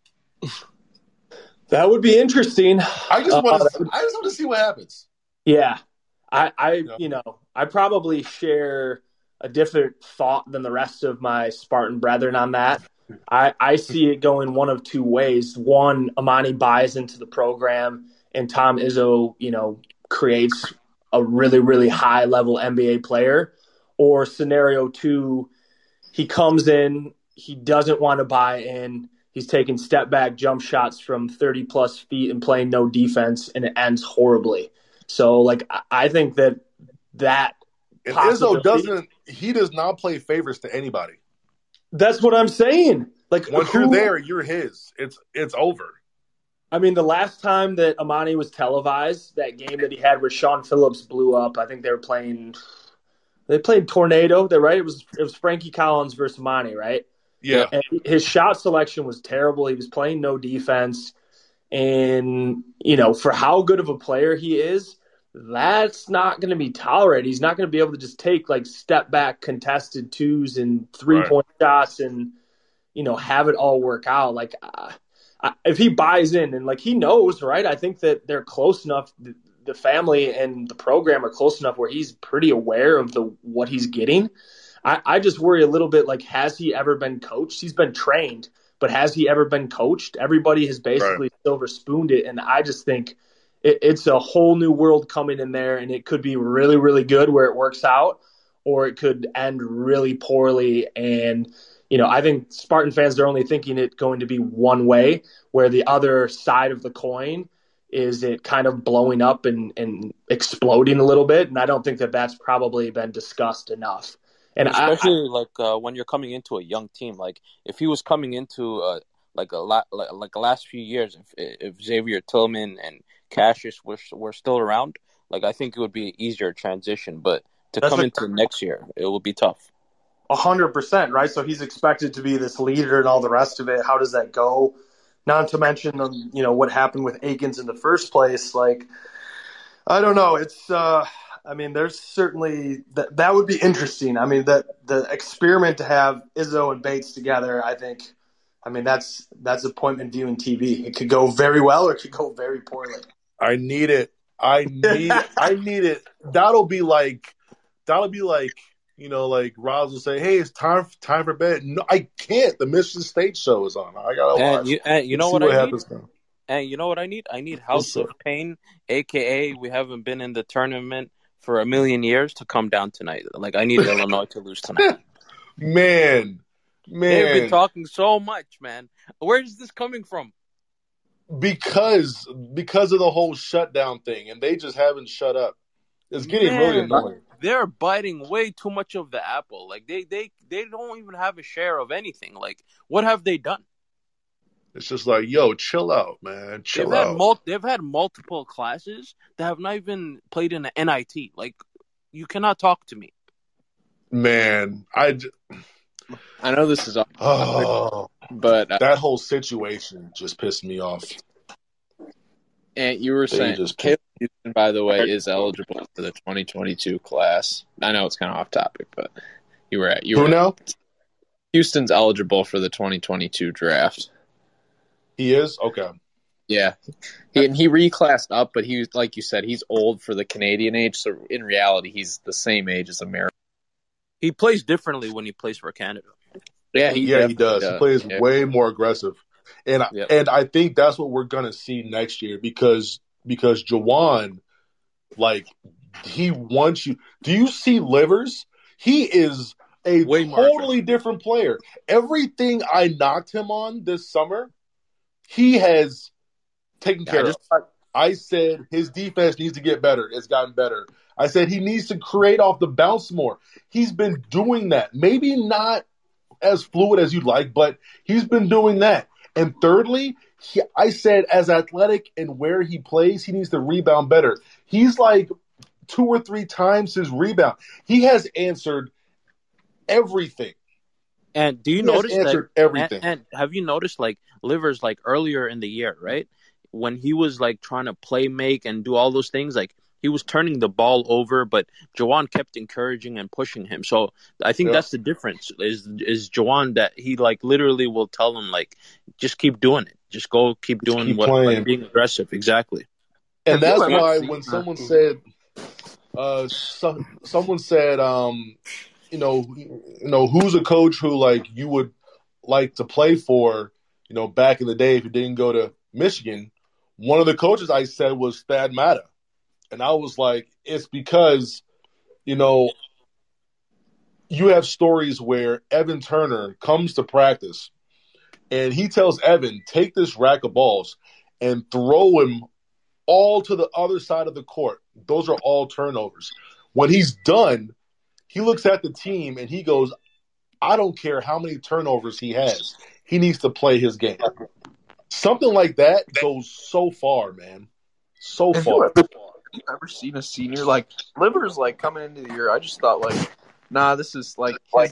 That would be interesting. I just want to. Uh, I just want to see what happens. Yeah, I, I Yeah. you know, I probably share a different thought than the rest of my Spartan brethren on that. I, I see it going one of two ways. One, Amani buys into the program, and Tom Izzo, you know, creates a really, really high level N B A player. Or scenario two, he comes in, he doesn't want to buy in. He's taking step back jump shots from thirty plus feet and playing no defense, and it ends horribly. So, like, I- I think that that And Izzo possibility- doesn't. He does not play favorites to anybody. That's what I'm saying. Like, Once who- you're there, you're his. It's it's over. I mean, the last time that Amani was televised, that game that he had where Sean Phillips blew up, I think they were playing. They played Tornado. They're right. It was it was Frankie Collins versus Amani, right? Yeah. And his shot selection was terrible. He was playing no defense, and you know, for how good of a player he is, that's not going to be tolerated. He's not going to be able to just take like step back contested twos and three point shots and you know have it all work out. Like uh, I- if he buys in and like he knows, right? I think that they're close enough. The, the family and the program are close enough where he's pretty aware of the what he's getting. I, I just worry a little bit, like, has he ever been coached? He's been trained, but has he ever been coached? Everybody has basically Right. silver spooned it, and I just think it, it's a whole new world coming in there, and it could be really, really good where it works out, or it could end really poorly. And, you know, I think Spartan fans are only thinking it going to be one way, where the other side of the coin is it kind of blowing up and, and exploding a little bit, and I don't think that that's probably been discussed enough. And I, Especially like uh, when you're coming into a young team, like if he was coming into uh, like a lot, like, like the last few years, if if Xavier Tillman and Cassius were were still around, like I think it would be an easier transition. But to That's come a- into next year, it will be tough. A hundred percent, right? So he's expected to be this leader and all the rest of it. How does that go? Not to mention, um, you know, what happened with Akins in the first place. Like, I don't know. It's uh, I mean, there's certainly that that would be interesting. I mean, that the experiment to have Izzo and Bates together, I think. I mean, that's that's appointment viewing T V. It could go very well or it could go very poorly. I need it. I need. I need it. That'll be like. That'll be like. You know, like Roz will say, "Hey, it's time time for bed." No, I can't. The Michigan State show is on. I gotta And watch. you, and you know See what, what I happens need? now. And you know what I need? I need House What's of Pain, aka we haven't been in the tournament for a million years, to come down tonight. Like I need Illinois to lose tonight. Man, They've been man, talking so much, man. Where is this coming from? because because of the whole shutdown thing, and they just haven't shut up. It's getting really Man, annoying. they're biting way too much of the apple. Like they, they, they don't even have a share of anything. Like what have they done? It's just like, yo, chill out, man. Chill They've had out. mul- they've had multiple classes that have not even played in an N I T. Like you cannot talk to me. Man, I j- I know this is off, oh, but uh, that whole situation just pissed me off. and you were They saying just Caleb Houston, by the way, is eligible for the twenty twenty-two class. I know it's kind of off topic, but you were at you Who were now? Houston's eligible for the twenty twenty-two draft. He is? Okay. Yeah, he and he reclassed up, but he was like you said, he's old for the Canadian age. So in reality, he's the same age as America. He plays differently when he plays for Canada. Yeah, he yeah, he does. does. He plays Yeah. way more aggressive. And Yep. and I think that's what we're gonna see next year because because Jawan, like, he wants you. Do you see Livers? He is a Way more totally different player. Everything I knocked him on this summer, he has taken Yeah, care I just of. thought- I said his defense needs to get better. It's gotten better. I said he needs to create off the bounce more. He's been doing that. Maybe not as fluid as you'd like, but he's been doing that. And thirdly, he, I said as athletic and where he plays, he needs to rebound better. He's like two or three times his rebound. He has answered everything. And do you He notice has answered that? everything. And, and have you noticed like Livers like earlier in the year, right? When he was like trying to play make and do all those things, like he was turning the ball over, but Jawan kept encouraging and pushing him. So I think Yeah. that's the difference. Is is Jawan that he like literally will tell him like, just keep doing it, just go keep doing keep what, playing. like, being aggressive. Exactly. And Have you that's ever why seen when that? someone said, uh, so, someone said, um, you know, you know, who's a coach who like you would like to play for, you know, back in the day if you didn't go to Michigan. One of the coaches I said was Thad Matta, and I was like, it's because, you know, you have stories where Evan Turner comes to practice, and he tells Evan, take this rack of balls and throw him all to the other side of the court. Those are all turnovers. When he's done, he looks at the team and he goes, I don't care how many turnovers he has. He needs to play his game. Something like that goes so far, man. So Have you far. ever, you ever seen a senior like Livers like coming into the year? I just thought like, nah, this is like, like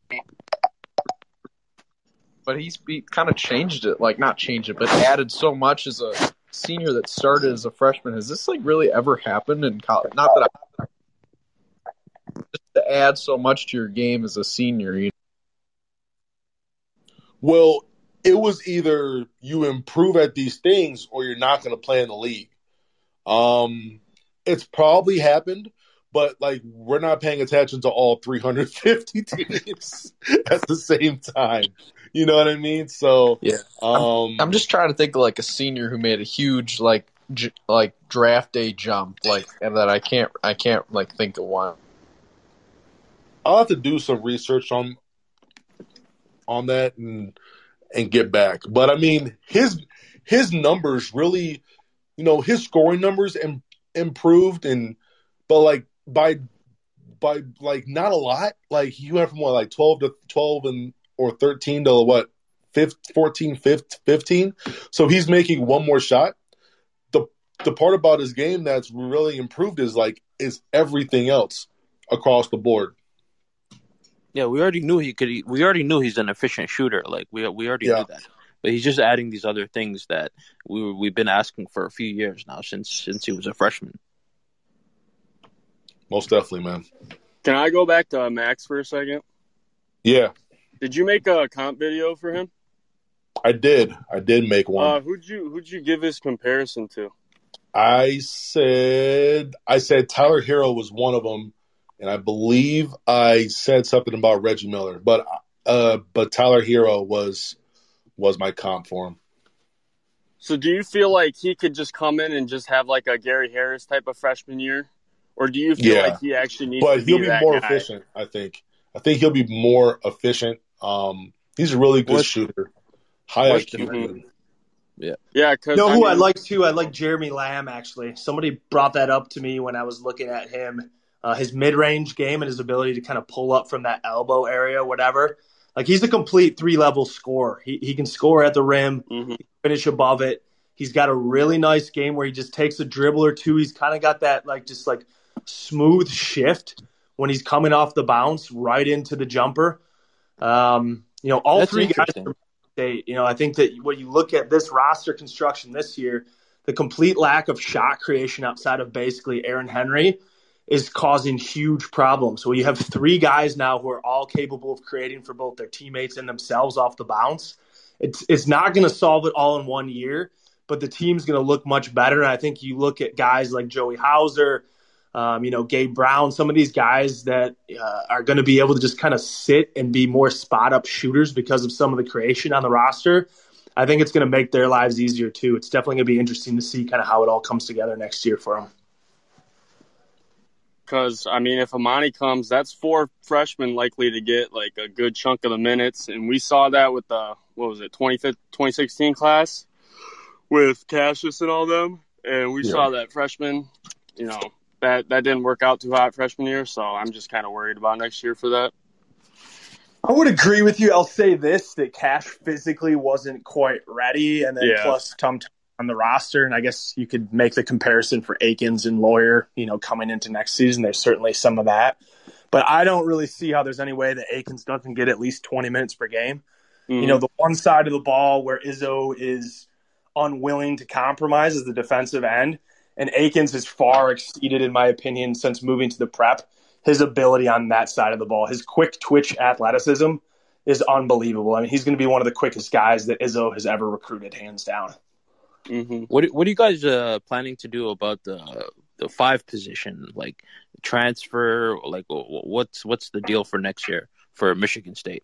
but he's he kind of changed it, like not changed it, but added so much as a senior that started as a freshman. Has this like really ever happened in college? Not that I just to add so much to your game as a senior. You Well, it was either you improve at these things or you're not going to play in the league. Um, it's probably happened, but like we're not paying attention to all three hundred fifty teams at the same time. You know what I mean? So Yeah. um, I'm just trying to think of like a senior who made a huge like j- like draft day jump, like and that I can't I can't like think of one. I'll have to do some research on on that and and get back. But I mean, his his numbers really, you know, his scoring numbers Im- improved, and but like by by like not a lot. Like he went from what like twelve to twelve and or thirteen to what fifteen, fourteen, fifteen. So he's making one more shot. The the part about his game that's really improved is like is everything else across the board. Yeah, we already knew he could. We already knew he's an efficient shooter. Like we we already Yeah. knew that. But he's just adding these other things that we were, we've been asking for a few years now since since he was a freshman. Most definitely, man. Can I go back to Max for a second? Yeah, Did you make a comp video for him? I did. I did make one. Uh, who'd you who'd you give his comparison to? I said I said Tyler Hero was one of them, and I believe I said something about Reggie Miller, but uh, but Tyler Hero was was my comp for him. So do you feel like he could just come in and just have like a Gary Harris type of freshman year? Or do you feel Yeah. like he actually needs But to be he'll be that more guy? efficient, I think. I think he'll be more efficient. Um, he's a really good What's- shooter, high what's I Q. the- kid. Yeah, because You know I who mean, I like too? I like Jeremy Lamb, actually. Somebody brought that up to me when I was looking at him. Uh, his mid-range game and his ability to kind of pull up from that elbow area, whatever. Like, he's a complete three-level scorer. He he can score at the rim, Mhm. finish above it. He's got a really nice game where he just takes a dribble or two. He's kind of got that, like, just, like, smooth shift when he's coming off the bounce right into the jumper. Um, you know, all That's three guys interesting. are State. You know, I think that when you look at this roster construction this year, the complete lack of shot creation outside of basically Aaron Henry is causing huge problems. So you have three guys now who are all capable of creating for both their teammates and themselves off the bounce. It's it's not going to solve it all in one year, but the team's going to look much better. And I think you look at guys like Joey Hauser, Um, you know, Gabe Brown, some of these guys that uh, are going to be able to just kind of sit and be more spot-up shooters because of some of the creation on the roster. I think it's going to make their lives easier, too. It's definitely going to be interesting to see kind of how it all comes together next year for them. Because, I mean, if Amani comes, that's four freshmen likely to get, like, a good chunk of the minutes. And we saw that with the, what was it, twenty sixteen class with Cassius and all them. And we Yeah. saw that freshman, you know, that, that didn't work out too hot freshman year. So I'm just kind of worried about next year for that. I would agree with you. I'll say this, that Cash physically wasn't quite ready, and then Yeah. plus Tum Tum on the roster, and I guess you could make the comparison for Akins and Lawyer, you know, coming into next season. There's certainly some of that. But I don't really see how there's any way that Akins doesn't get at least twenty minutes per game. Mm-hmm. You know, the one side of the ball where Izzo is unwilling to compromise is the defensive end, and Akins has far exceeded, in my opinion, since moving to the prep, his ability on that side of the ball. His quick twitch athleticism is unbelievable. I mean, he's going to be one of the quickest guys that Izzo has ever recruited, hands down. Mm-hmm. What do- What are you guys uh, planning to do about the the five position, like transfer? Like, wh- what's what's the deal for next year for Michigan State?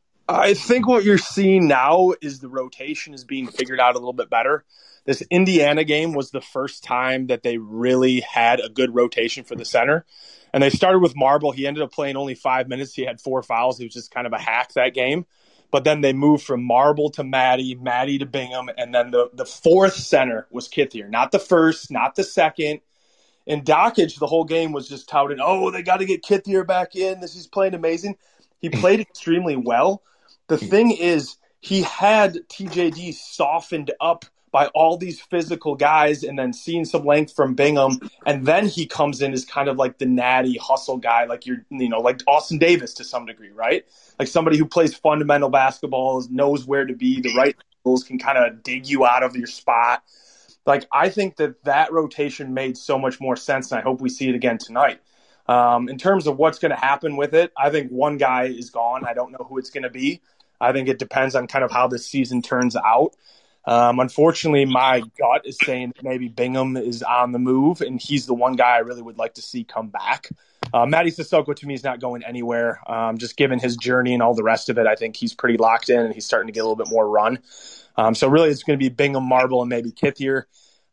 I think what you're seeing now is the rotation is being figured out a little bit better. This Indiana game was the first time that they really had a good rotation for the center. And they started with Marble. He ended up playing only five minutes. He had four fouls. He was just kind of a hack that game. But then they moved from Marble to Maddie, Maddie to Bingham, and then the, the fourth center was Kithier. Not the first, not the second. And Dockage, the whole game, was just touting, oh, they got to get Kithier back in. This is playing amazing. He played extremely well. The thing is, he had T J D softened up by all these physical guys and then seeing some length from Bingham. And then he comes in as kind of like the natty hustle guy, like you're, you know, like Austin Davis to some degree, right? Like somebody who plays fundamental basketball, knows where to be, the right angles, can kind of dig you out of your spot. Like, I think that that rotation made so much more sense, and I hope we see it again tonight. Um, in terms of what's going to happen with it, I think one guy is gone. I don't know who it's going to be. I think it depends on kind of how this season turns out. Um, unfortunately, my gut is saying that maybe Bingham is on the move, and he's the one guy I really would like to see come back. Uh, Matty Sissoko, to me, is not going anywhere. Um, just given his journey and all the rest of it, I think he's pretty locked in, and he's starting to get a little bit more run. Um, so really, it's going to be Bingham, Marble, and maybe Kithier.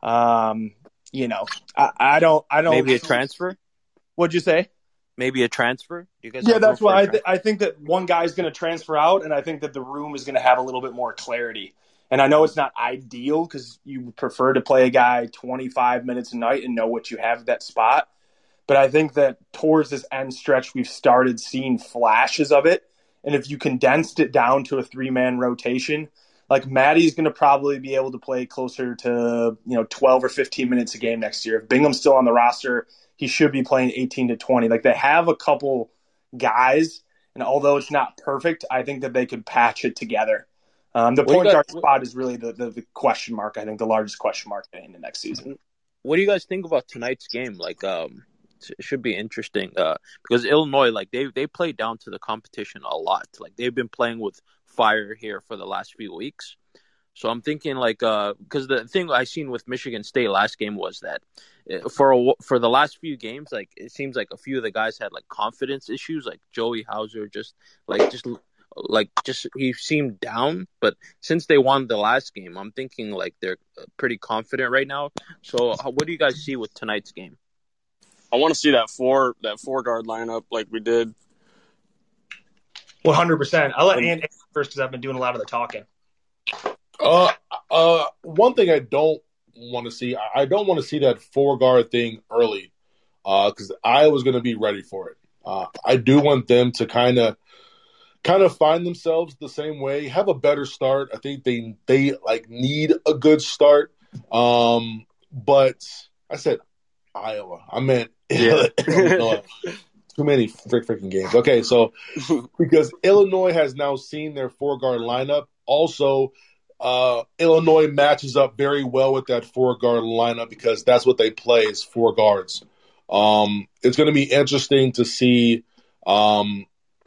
Um, you know, I, I don't, I don't. Maybe a transfer. What'd you say? Maybe a transfer. You guys Yeah, have that's room for why a I, th- I think that one guy's going to transfer out, and I think that the room is going to have a little bit more clarity. And I know it's not ideal because you prefer to play a guy twenty-five minutes a night and know what you have at that spot. But I think that towards this end stretch, we've started seeing flashes of it. And if you condensed it down to a three-man rotation, like Maddie's going to probably be able to play closer to, you know, twelve or fifteen minutes a game next year. If Bingham's still on the roster, he should be playing eighteen to twenty. Like, they have a couple guys, and although it's not perfect, I think that they could patch it together. Um, the What do you point guys- guard spot is really the, the, the question mark, I think, the largest question mark in the next season. What do you guys think about tonight's game? Like, um, It should be interesting uh, because Illinois, like they they play down to the competition a lot. Like they've been playing with fire here for the last few weeks. So I'm thinking like uh, because the thing I seen with Michigan State last game was that for a, for the last few games, like it seems like a few of the guys had like confidence issues. Like Joey Hauser, just like just like just he seemed down. But since they won the last game, I'm thinking like they're pretty confident right now. So what do you guys see with tonight's game? I want to see that four that four guard lineup like we did. one hundred percent. I'll let Andy first because I've been doing a lot of the talking. Uh, uh, one thing I don't want to see, I don't want to see that four guard thing early, uh, because I was going to be ready for it. Uh, I do want them to kind of, kind of find themselves the same way, have a better start. I think they they like need a good start. Um, but I said Iowa. I meant Yeah. Illinois. Too many frick freaking games. Okay, so because Illinois has now seen their four guard lineup, also. Uh, Illinois matches up very well with that four-guard lineup because that's what they play is four guards. Um, it's going to be interesting to see um,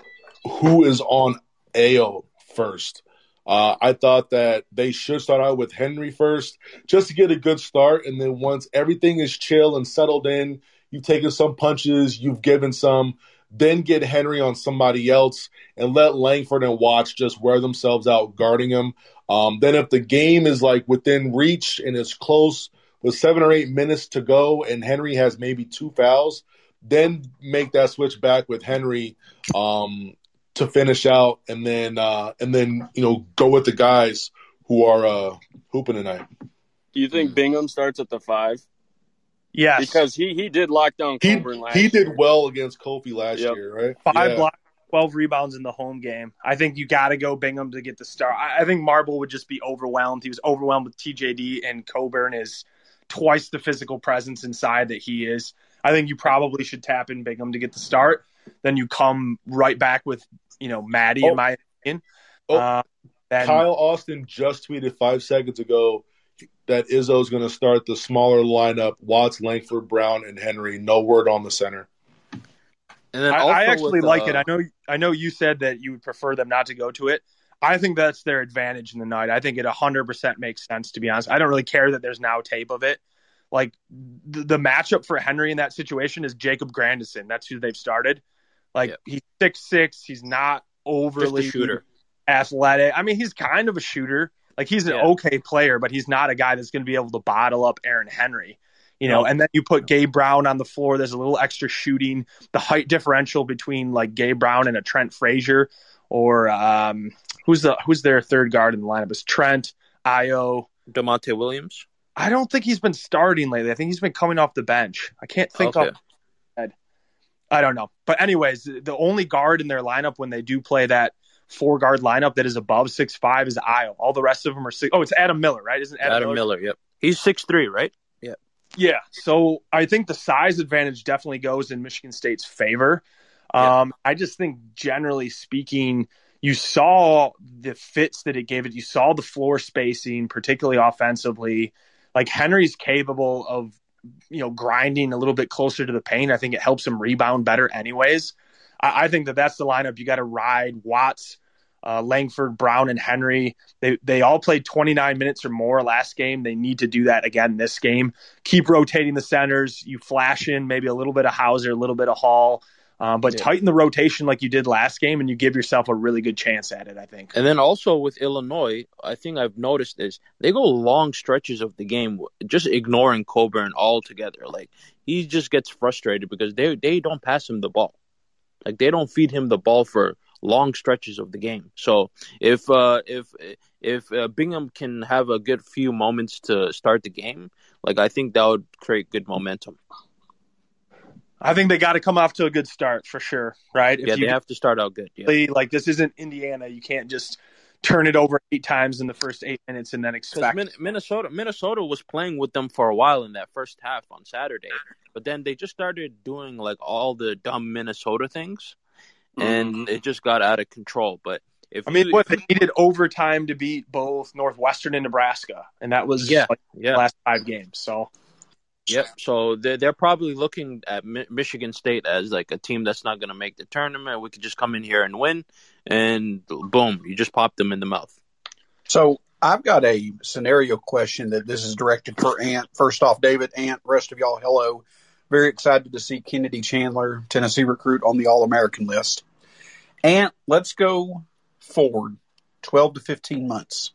who is on Ayo first. Uh, I thought that they should start out with Henry first just to get a good start, and then once everything is chill and settled in, you've taken some punches, you've given some, then get Henry on somebody else and let Langford and Watts just wear themselves out guarding him. Um, then if the game is like within reach and it's close with seven or eight minutes to go and Henry has maybe two fouls, then make that switch back with Henry um, to finish out and then uh, and then you know go with the guys who are uh, hooping tonight. Do you think Bingham starts at the five? Yes. Because he, he did lock down He, Coburn last he did year. well against Kofi last Yep. year, right? Five Yeah. blocks, twelve rebounds in the home game. I think you got to go Bingham to get the start. I, I think Marble would just be overwhelmed. He was overwhelmed with T J D, and Coburn is twice the physical presence inside that he is. I think you probably should tap in Bingham to get the start. Then you come right back with, you know, Maddie, Oh. in my opinion. Oh. Uh, then, Kyle Austin just tweeted five seconds ago that Izzo's going to start the smaller lineup: Watts, Langford, Brown, and Henry. No word on the center. And then I, also I actually with, like uh, it. I know. I know you said that you would prefer them not to go to it. I think that's their advantage in the night. I think it one hundred percent makes sense, to be honest. I don't really care that there's now tape of it. Like, the, the matchup for Henry in that situation is Jacob Grandison. That's who they've started. Like, Yep. he's six foot six. He's not overly Just a shooter. athletic. I mean, he's kind of a shooter. Like, he's an Yeah. okay player, but he's not a guy that's going to be able to bottle up Aaron Henry. You know, No. and then you put Gabe Brown on the floor. There's a little extra shooting. The height differential between like Gabe Brown and a Trent Frazier, or um, who's the who's their third guard in the lineup is Trent Ayo. DeMonte Williams. I don't think he's been starting lately. I think he's been coming off the bench. I can't think Okay. of. I don't know. But anyways, the only guard in their lineup when they do play that four guard lineup that is above six five is Ayo. All the rest of them are six. Oh, it's Adam Miller, right? Isn't Adam, Adam Miller? Miller. Yep. He's six three, right? Yeah, so I think the size advantage definitely goes in Michigan State's favor. Um, I just think, generally speaking, you saw the fits that it gave it. You saw the floor spacing, particularly offensively. Like, Henry's capable of, you know, grinding a little bit closer to the paint. I think it helps him rebound better anyways. I, I think that that's the lineup you got to ride. Watts, Uh, Langford, Brown, and Henry, they they all played twenty-nine minutes or more last game. They need to do that again this game. Keep rotating the centers. You flash in maybe a little bit of Hauser, a little bit of Hall, um, but Yeah. tighten the rotation like you did last game, and you give yourself a really good chance at it, I think. And then also with Illinois, I think I've noticed is they go long stretches of the game just ignoring Coburn altogether. Like, he just gets frustrated because they they don't pass him the ball. Like, they don't feed him the ball for long stretches of the game. So if uh, if if uh, Bingham can have a good few moments to start the game, like, I think that would create good momentum. I think they got to come off to a good start for sure, right? If Yeah, you they have to start out good. Yeah. play, like, this isn't Indiana. You can't just turn it over eight times in the first eight minutes and then Because expect. Min- Minnesota, Minnesota was playing with them for a while in that first half on Saturday, but then they just started doing like all the dumb Minnesota things, and it just got out of control. But if I mean, you, what, they needed overtime to beat both Northwestern and Nebraska, and that was Yeah, like yeah, the last five games. So Yep. So they're they're probably looking at Mi- Michigan State as like a team that's not going to make the tournament. We could just come in here and win, and boom, you just pop them in the mouth. So I've got a scenario question that this is directed for Ant. First off, David, Ant, rest of y'all, hello. Very excited to see Kennedy Chandler, Tennessee recruit, on the All-American list. Ant, let's go forward twelve to fifteen months.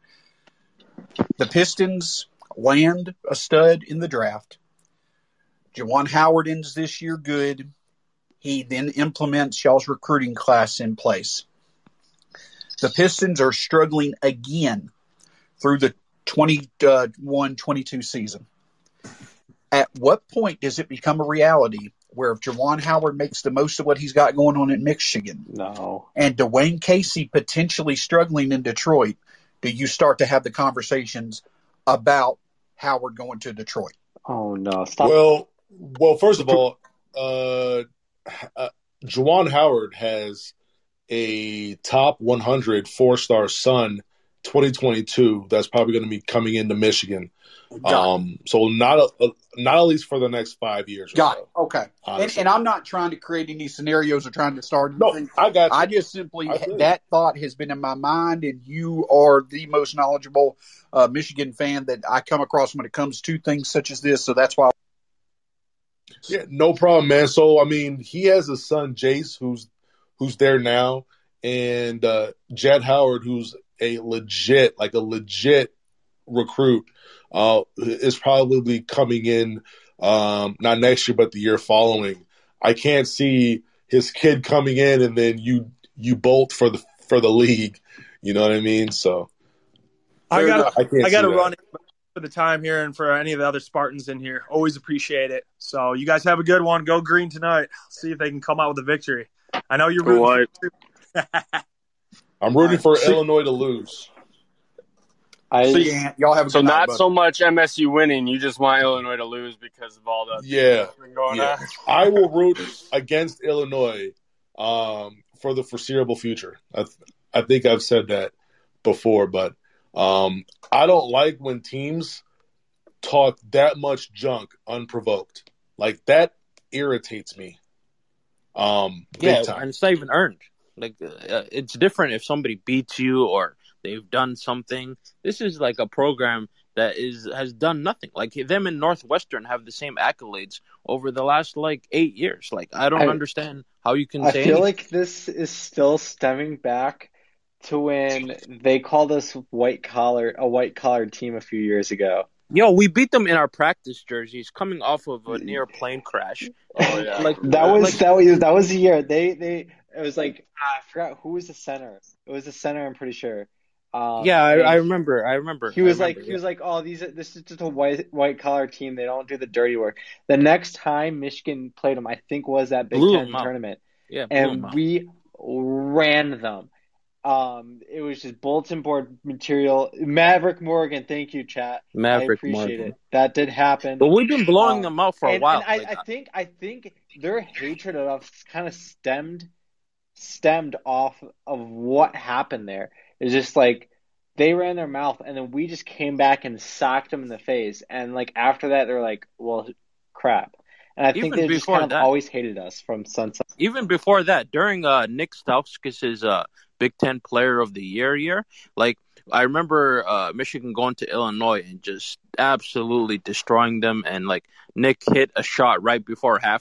The Pistons land a stud in the draft. Juwan Howard ends this year good. He then implements y'all's recruiting class in place. The Pistons are struggling again through the twenty-one twenty-two season. At what point does it become a reality where if Juwan Howard makes the most of what he's got going on in Michigan, No. and Dwayne Casey potentially struggling in Detroit, do you start to have the conversations about Howard going to Detroit? Oh no! Stop. Well, well, first of all, uh, uh, Juwan Howard has a top one hundred four-star son, twenty twenty-two. That's probably going to be coming into Michigan. Um, so not a, a, not at least for the next five years. Or Got so, it. Okay. And, honestly. and I'm not trying to create any scenarios or trying to start No, anything. I got you. I just simply, I feel that thought has been in my mind, and you are the most knowledgeable uh, Michigan fan that I come across when it comes to things such as this. So that's why. Yeah, no problem, man. So I mean, he has a son, Jace, who's who's there now, and uh, Jett Howard, who's a legit, like a legit recruit, uh, is probably coming in um, not next year, but the year following. I can't see his kid coming in and then you you bolt for the for the league. You know what I mean? So I got I, can't I got to see that. run it for the time here and for any of the other Spartans in here. Always appreciate it. So you guys have a good one. Go green tonight. See if they can come out with a victory. I know you're rooting. For I'm rooting for See- Illinois to lose. I See, Ant, y'all have a So good night, not bud. so much M S U winning. You just want Illinois to lose because of all the Yeah, going yeah. on. I will root against Illinois um, for the foreseeable future. I, th- I think I've said that before, but um, I don't like when teams talk that much junk unprovoked. Like that irritates me. Um, big Yeah, time. and it's not even earned. Like uh, it's different if somebody beats you or they've done something. This is like a program that is has done nothing. Like them and Northwestern have the same accolades over the last like eight years. Like I don't I- understand how you can I say feel anything. like this is still stemming back to when they called us white collar a white collar team a few years ago. Yo, we beat them in our practice jerseys, coming off of a near plane crash. Oh yeah. Like That was like, that was that was the year they they it was like ah, I forgot who was the center. It was the center, I'm pretty sure. Um, yeah, I, and I remember. I remember. He was I like remember, he yeah. was like, oh, these this is just a white white collar team. They don't do the dirty work. The next time Michigan played them, I think was that Big Blew Ten them out. tournament, yeah, blew them and out. we ran them. Um, it was just bulletin board material. Maverick Morgan, thank you, chat. Maverick I appreciate Morgan. it. That did happen. But we've been blowing Um, them out for a and, while. and I, Like, I think I think their hatred of us kind of stemmed stemmed off of what happened there. It's just like they ran their mouth, and then we just came back and socked them in the face. And like after that, they're like, "Well, crap." And I think Even they just before kind of that. always hated us from sunset. even before that, during uh, Nick Stauskas' uh, Big Ten Player of the Year year, like I remember uh, Michigan going to Illinois and just absolutely destroying them. And like Nick hit a shot right before half.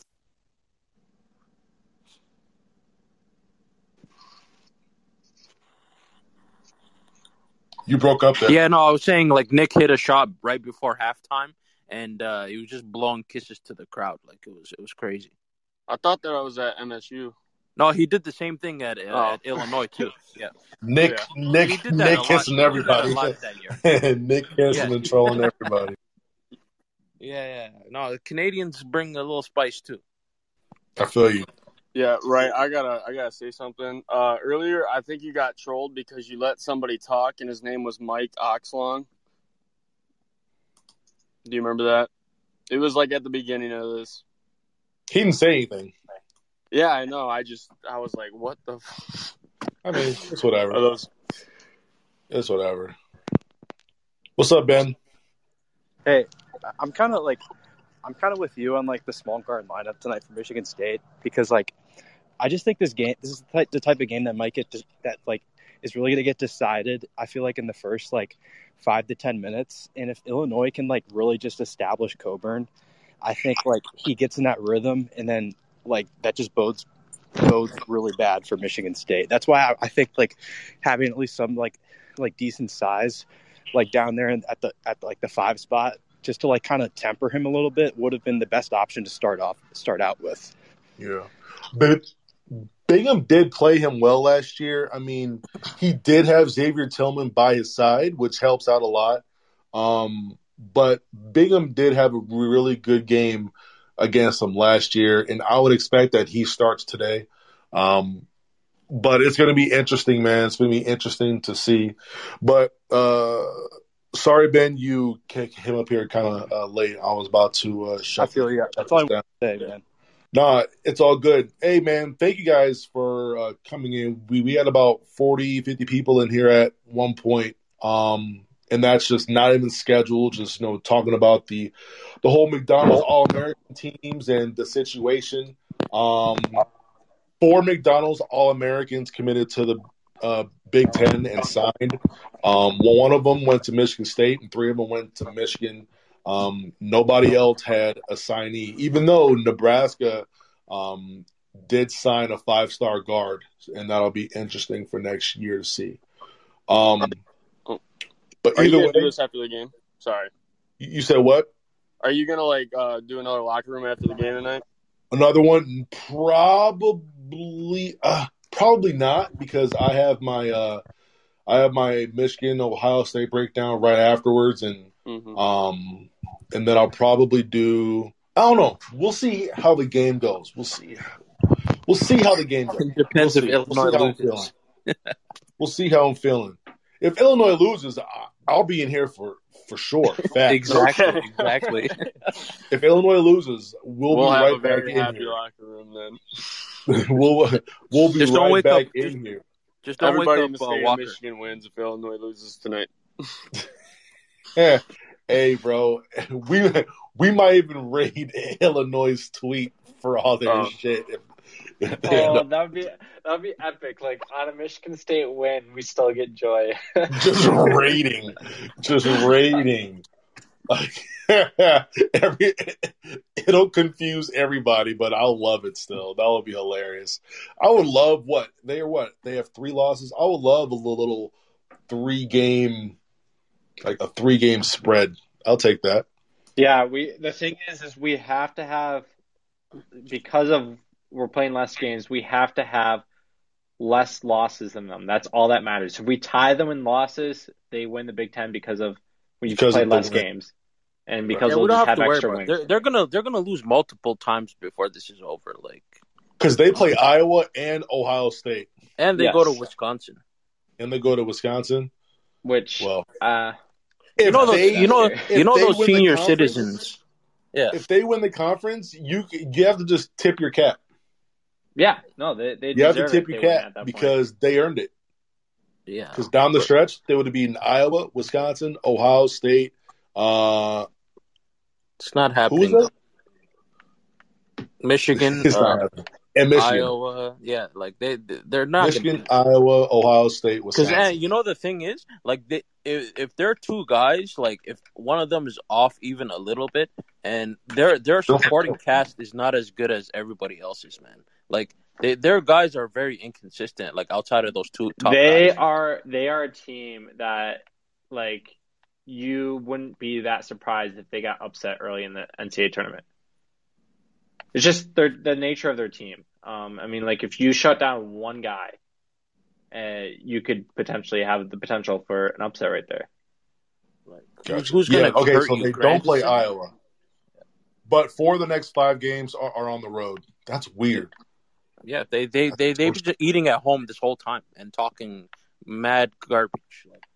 You broke up there. Yeah, no, I was saying like Nick hit a shot right before halftime, and uh, he was just blowing kisses to the crowd. Like it was, it was crazy. I thought that I was at M S U. No, he did the same thing at, uh, Oh. at Illinois too. Yeah, Nick, Yeah. he Nick, did that Nick a lot. kissing He did that a everybody. lot that year. Nick kissing Yeah. and trolling everybody. Yeah, yeah. No, the Canadians bring a little spice too. I feel you. Yeah, right. I gotta, I gotta say something. Uh, earlier, I think you got trolled because you let somebody talk, and his name was Mike Oxlong. Do you remember that? It was like at the beginning of this. He didn't say anything. Yeah, I know. I just, I was like, what the? F- I mean, it's whatever. are those? It's whatever. What's up, Ben? Hey, I'm kind of like I'm kind of with you on like the small guard lineup tonight for Michigan State because like I just think this game, this is the type, the type of game that might get that like is really going to get decided. I feel like in the first like five to ten minutes, and if Illinois can like really just establish Coburn, I think like he gets in that rhythm, and then like that just bodes bodes really bad for Michigan State. That's why I, I think like having at least some like like decent size like down there at the at like the five spot just to like kind of temper him a little bit would have been the best option to start off start out with. Yeah, but Bingham did play him well last year. I mean, he did have Xavier Tillman by his side, which helps out a lot. Um, but Bingham did have a really good game against him last year, and I would expect that he starts today. Um, but it's going to be interesting, man. It's going to be interesting to see. But uh, sorry, Ben, you came up here kind of uh, late. I was about to uh, shut. I feel you. That's all I want to say, man. Nah, it's all good. Hey, man, thank you guys for uh, coming in. We we had about forty, fifty people in here at one point. Um, and that's just not even scheduled, just, you know, talking about the the whole McDonald's All-American teams and the situation. Um, four McDonald's All-Americans committed to the uh, Big Ten and signed. Um, one of them went to Michigan State, and three of them went to Michigan. Um, nobody else had a signee, even though Nebraska um, did sign a five-star guard, and that'll be interesting for next year to see. Um, but Are you either gonna way, do this after the game? Sorry. you said what? Are you gonna like uh, do another locker room after the game tonight? Another one? Probably, uh, probably not, because I have my uh, I have my Michigan Ohio State breakdown right afterwards, and Mm-hmm. um, and then I'll probably do. I don't know. We'll see how the game goes. We'll see. We'll see how the game goes. It depends we'll if see. Illinois we'll see how I'm loses. feeling. We'll see how I'm feeling. If Illinois loses, I- I'll be in here for for sure. Facts. Exactly, Okay. exactly. If Illinois loses, we'll, We'll be have right a very back in happy here. locker room then. we'll we'll be Just don't right wake back up. in Just, here. just don't Everybody wake in up, the uh, state of Walker. Michigan wins if Illinois loses tonight. Yeah. Hey, bro, we we might even raid Illinois' tweet for all their Oh. shit. If, if they end Oh, up that would be that would be epic. Like on a Michigan State win, we still get joy. just raiding, just raiding. Like every, it'll confuse everybody, but I'll love it still. That would be hilarious. I would love what they are. What they have three losses. I would love a little three game, like a three game spread. I'll take that. Yeah, we. The thing is, is we have to have because of we're playing less games. We have to have less losses than them. That's all that matters. If we tie them in losses, they win the Big Ten because of we Because play of the less win. games, and because Yeah, we'll we don't just have have to worry extra about it. wins. They're, they're gonna they're gonna lose multiple times before this is over. Like, Because they play Iowa and Ohio State, and they Yes. go to Wisconsin. and they go to Wisconsin. Which, Well, uh, if You know those they, you know if you know they those win the senior conference- citizens. Yeah, if they win the conference, you you have to just tip your cap. yeah, no, they they You have to deserve tip it your if they win cap at that because they earned it. yeah. Because down the stretch, they would have beaten Iowa, Wisconsin, Ohio State. Uh, It's not who happening. was that? Michigan, It's uh, not happening. And Michigan, Iowa. Yeah, like they they're not Michigan, gonna. Iowa, Ohio State, Because Wisconsin. you know the thing is, like they, if if they're two guys, like if one of them is off even a little bit, and their their supporting cast is not as good as everybody else's, man. Like they, their guys are very inconsistent. Like outside of those two top They guys. are they are a team that like you wouldn't be that surprised if they got upset early in the N C A A tournament. It's just their the nature of their team. Um, I mean, like if you shut down one guy, uh, you could potentially have the potential for an upset right there. Like, Gotcha. who's Yeah, gonna okay, hurt so you? they don't play Grandison? Iowa. But four of the next five games are, are on the road. That's weird. Yeah, they they they they be just eating at home this whole time and talking mad garbage. Like,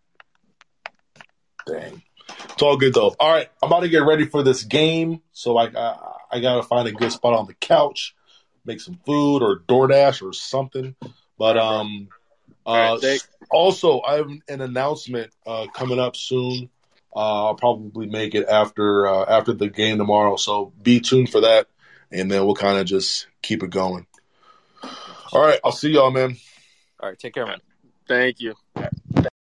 Dang. It's all good, though. All right, I'm about to get ready for this game. So I, I, I got to find a good spot on the couch, make some food or DoorDash or something. But um, uh, All right, thank- also, I have an announcement uh, coming up soon. Uh, I'll probably make it after uh, after the game tomorrow. So be tuned for that, and then we'll kind of just keep it going. All right, I'll see y'all, man. All right, take care, man. Thank you.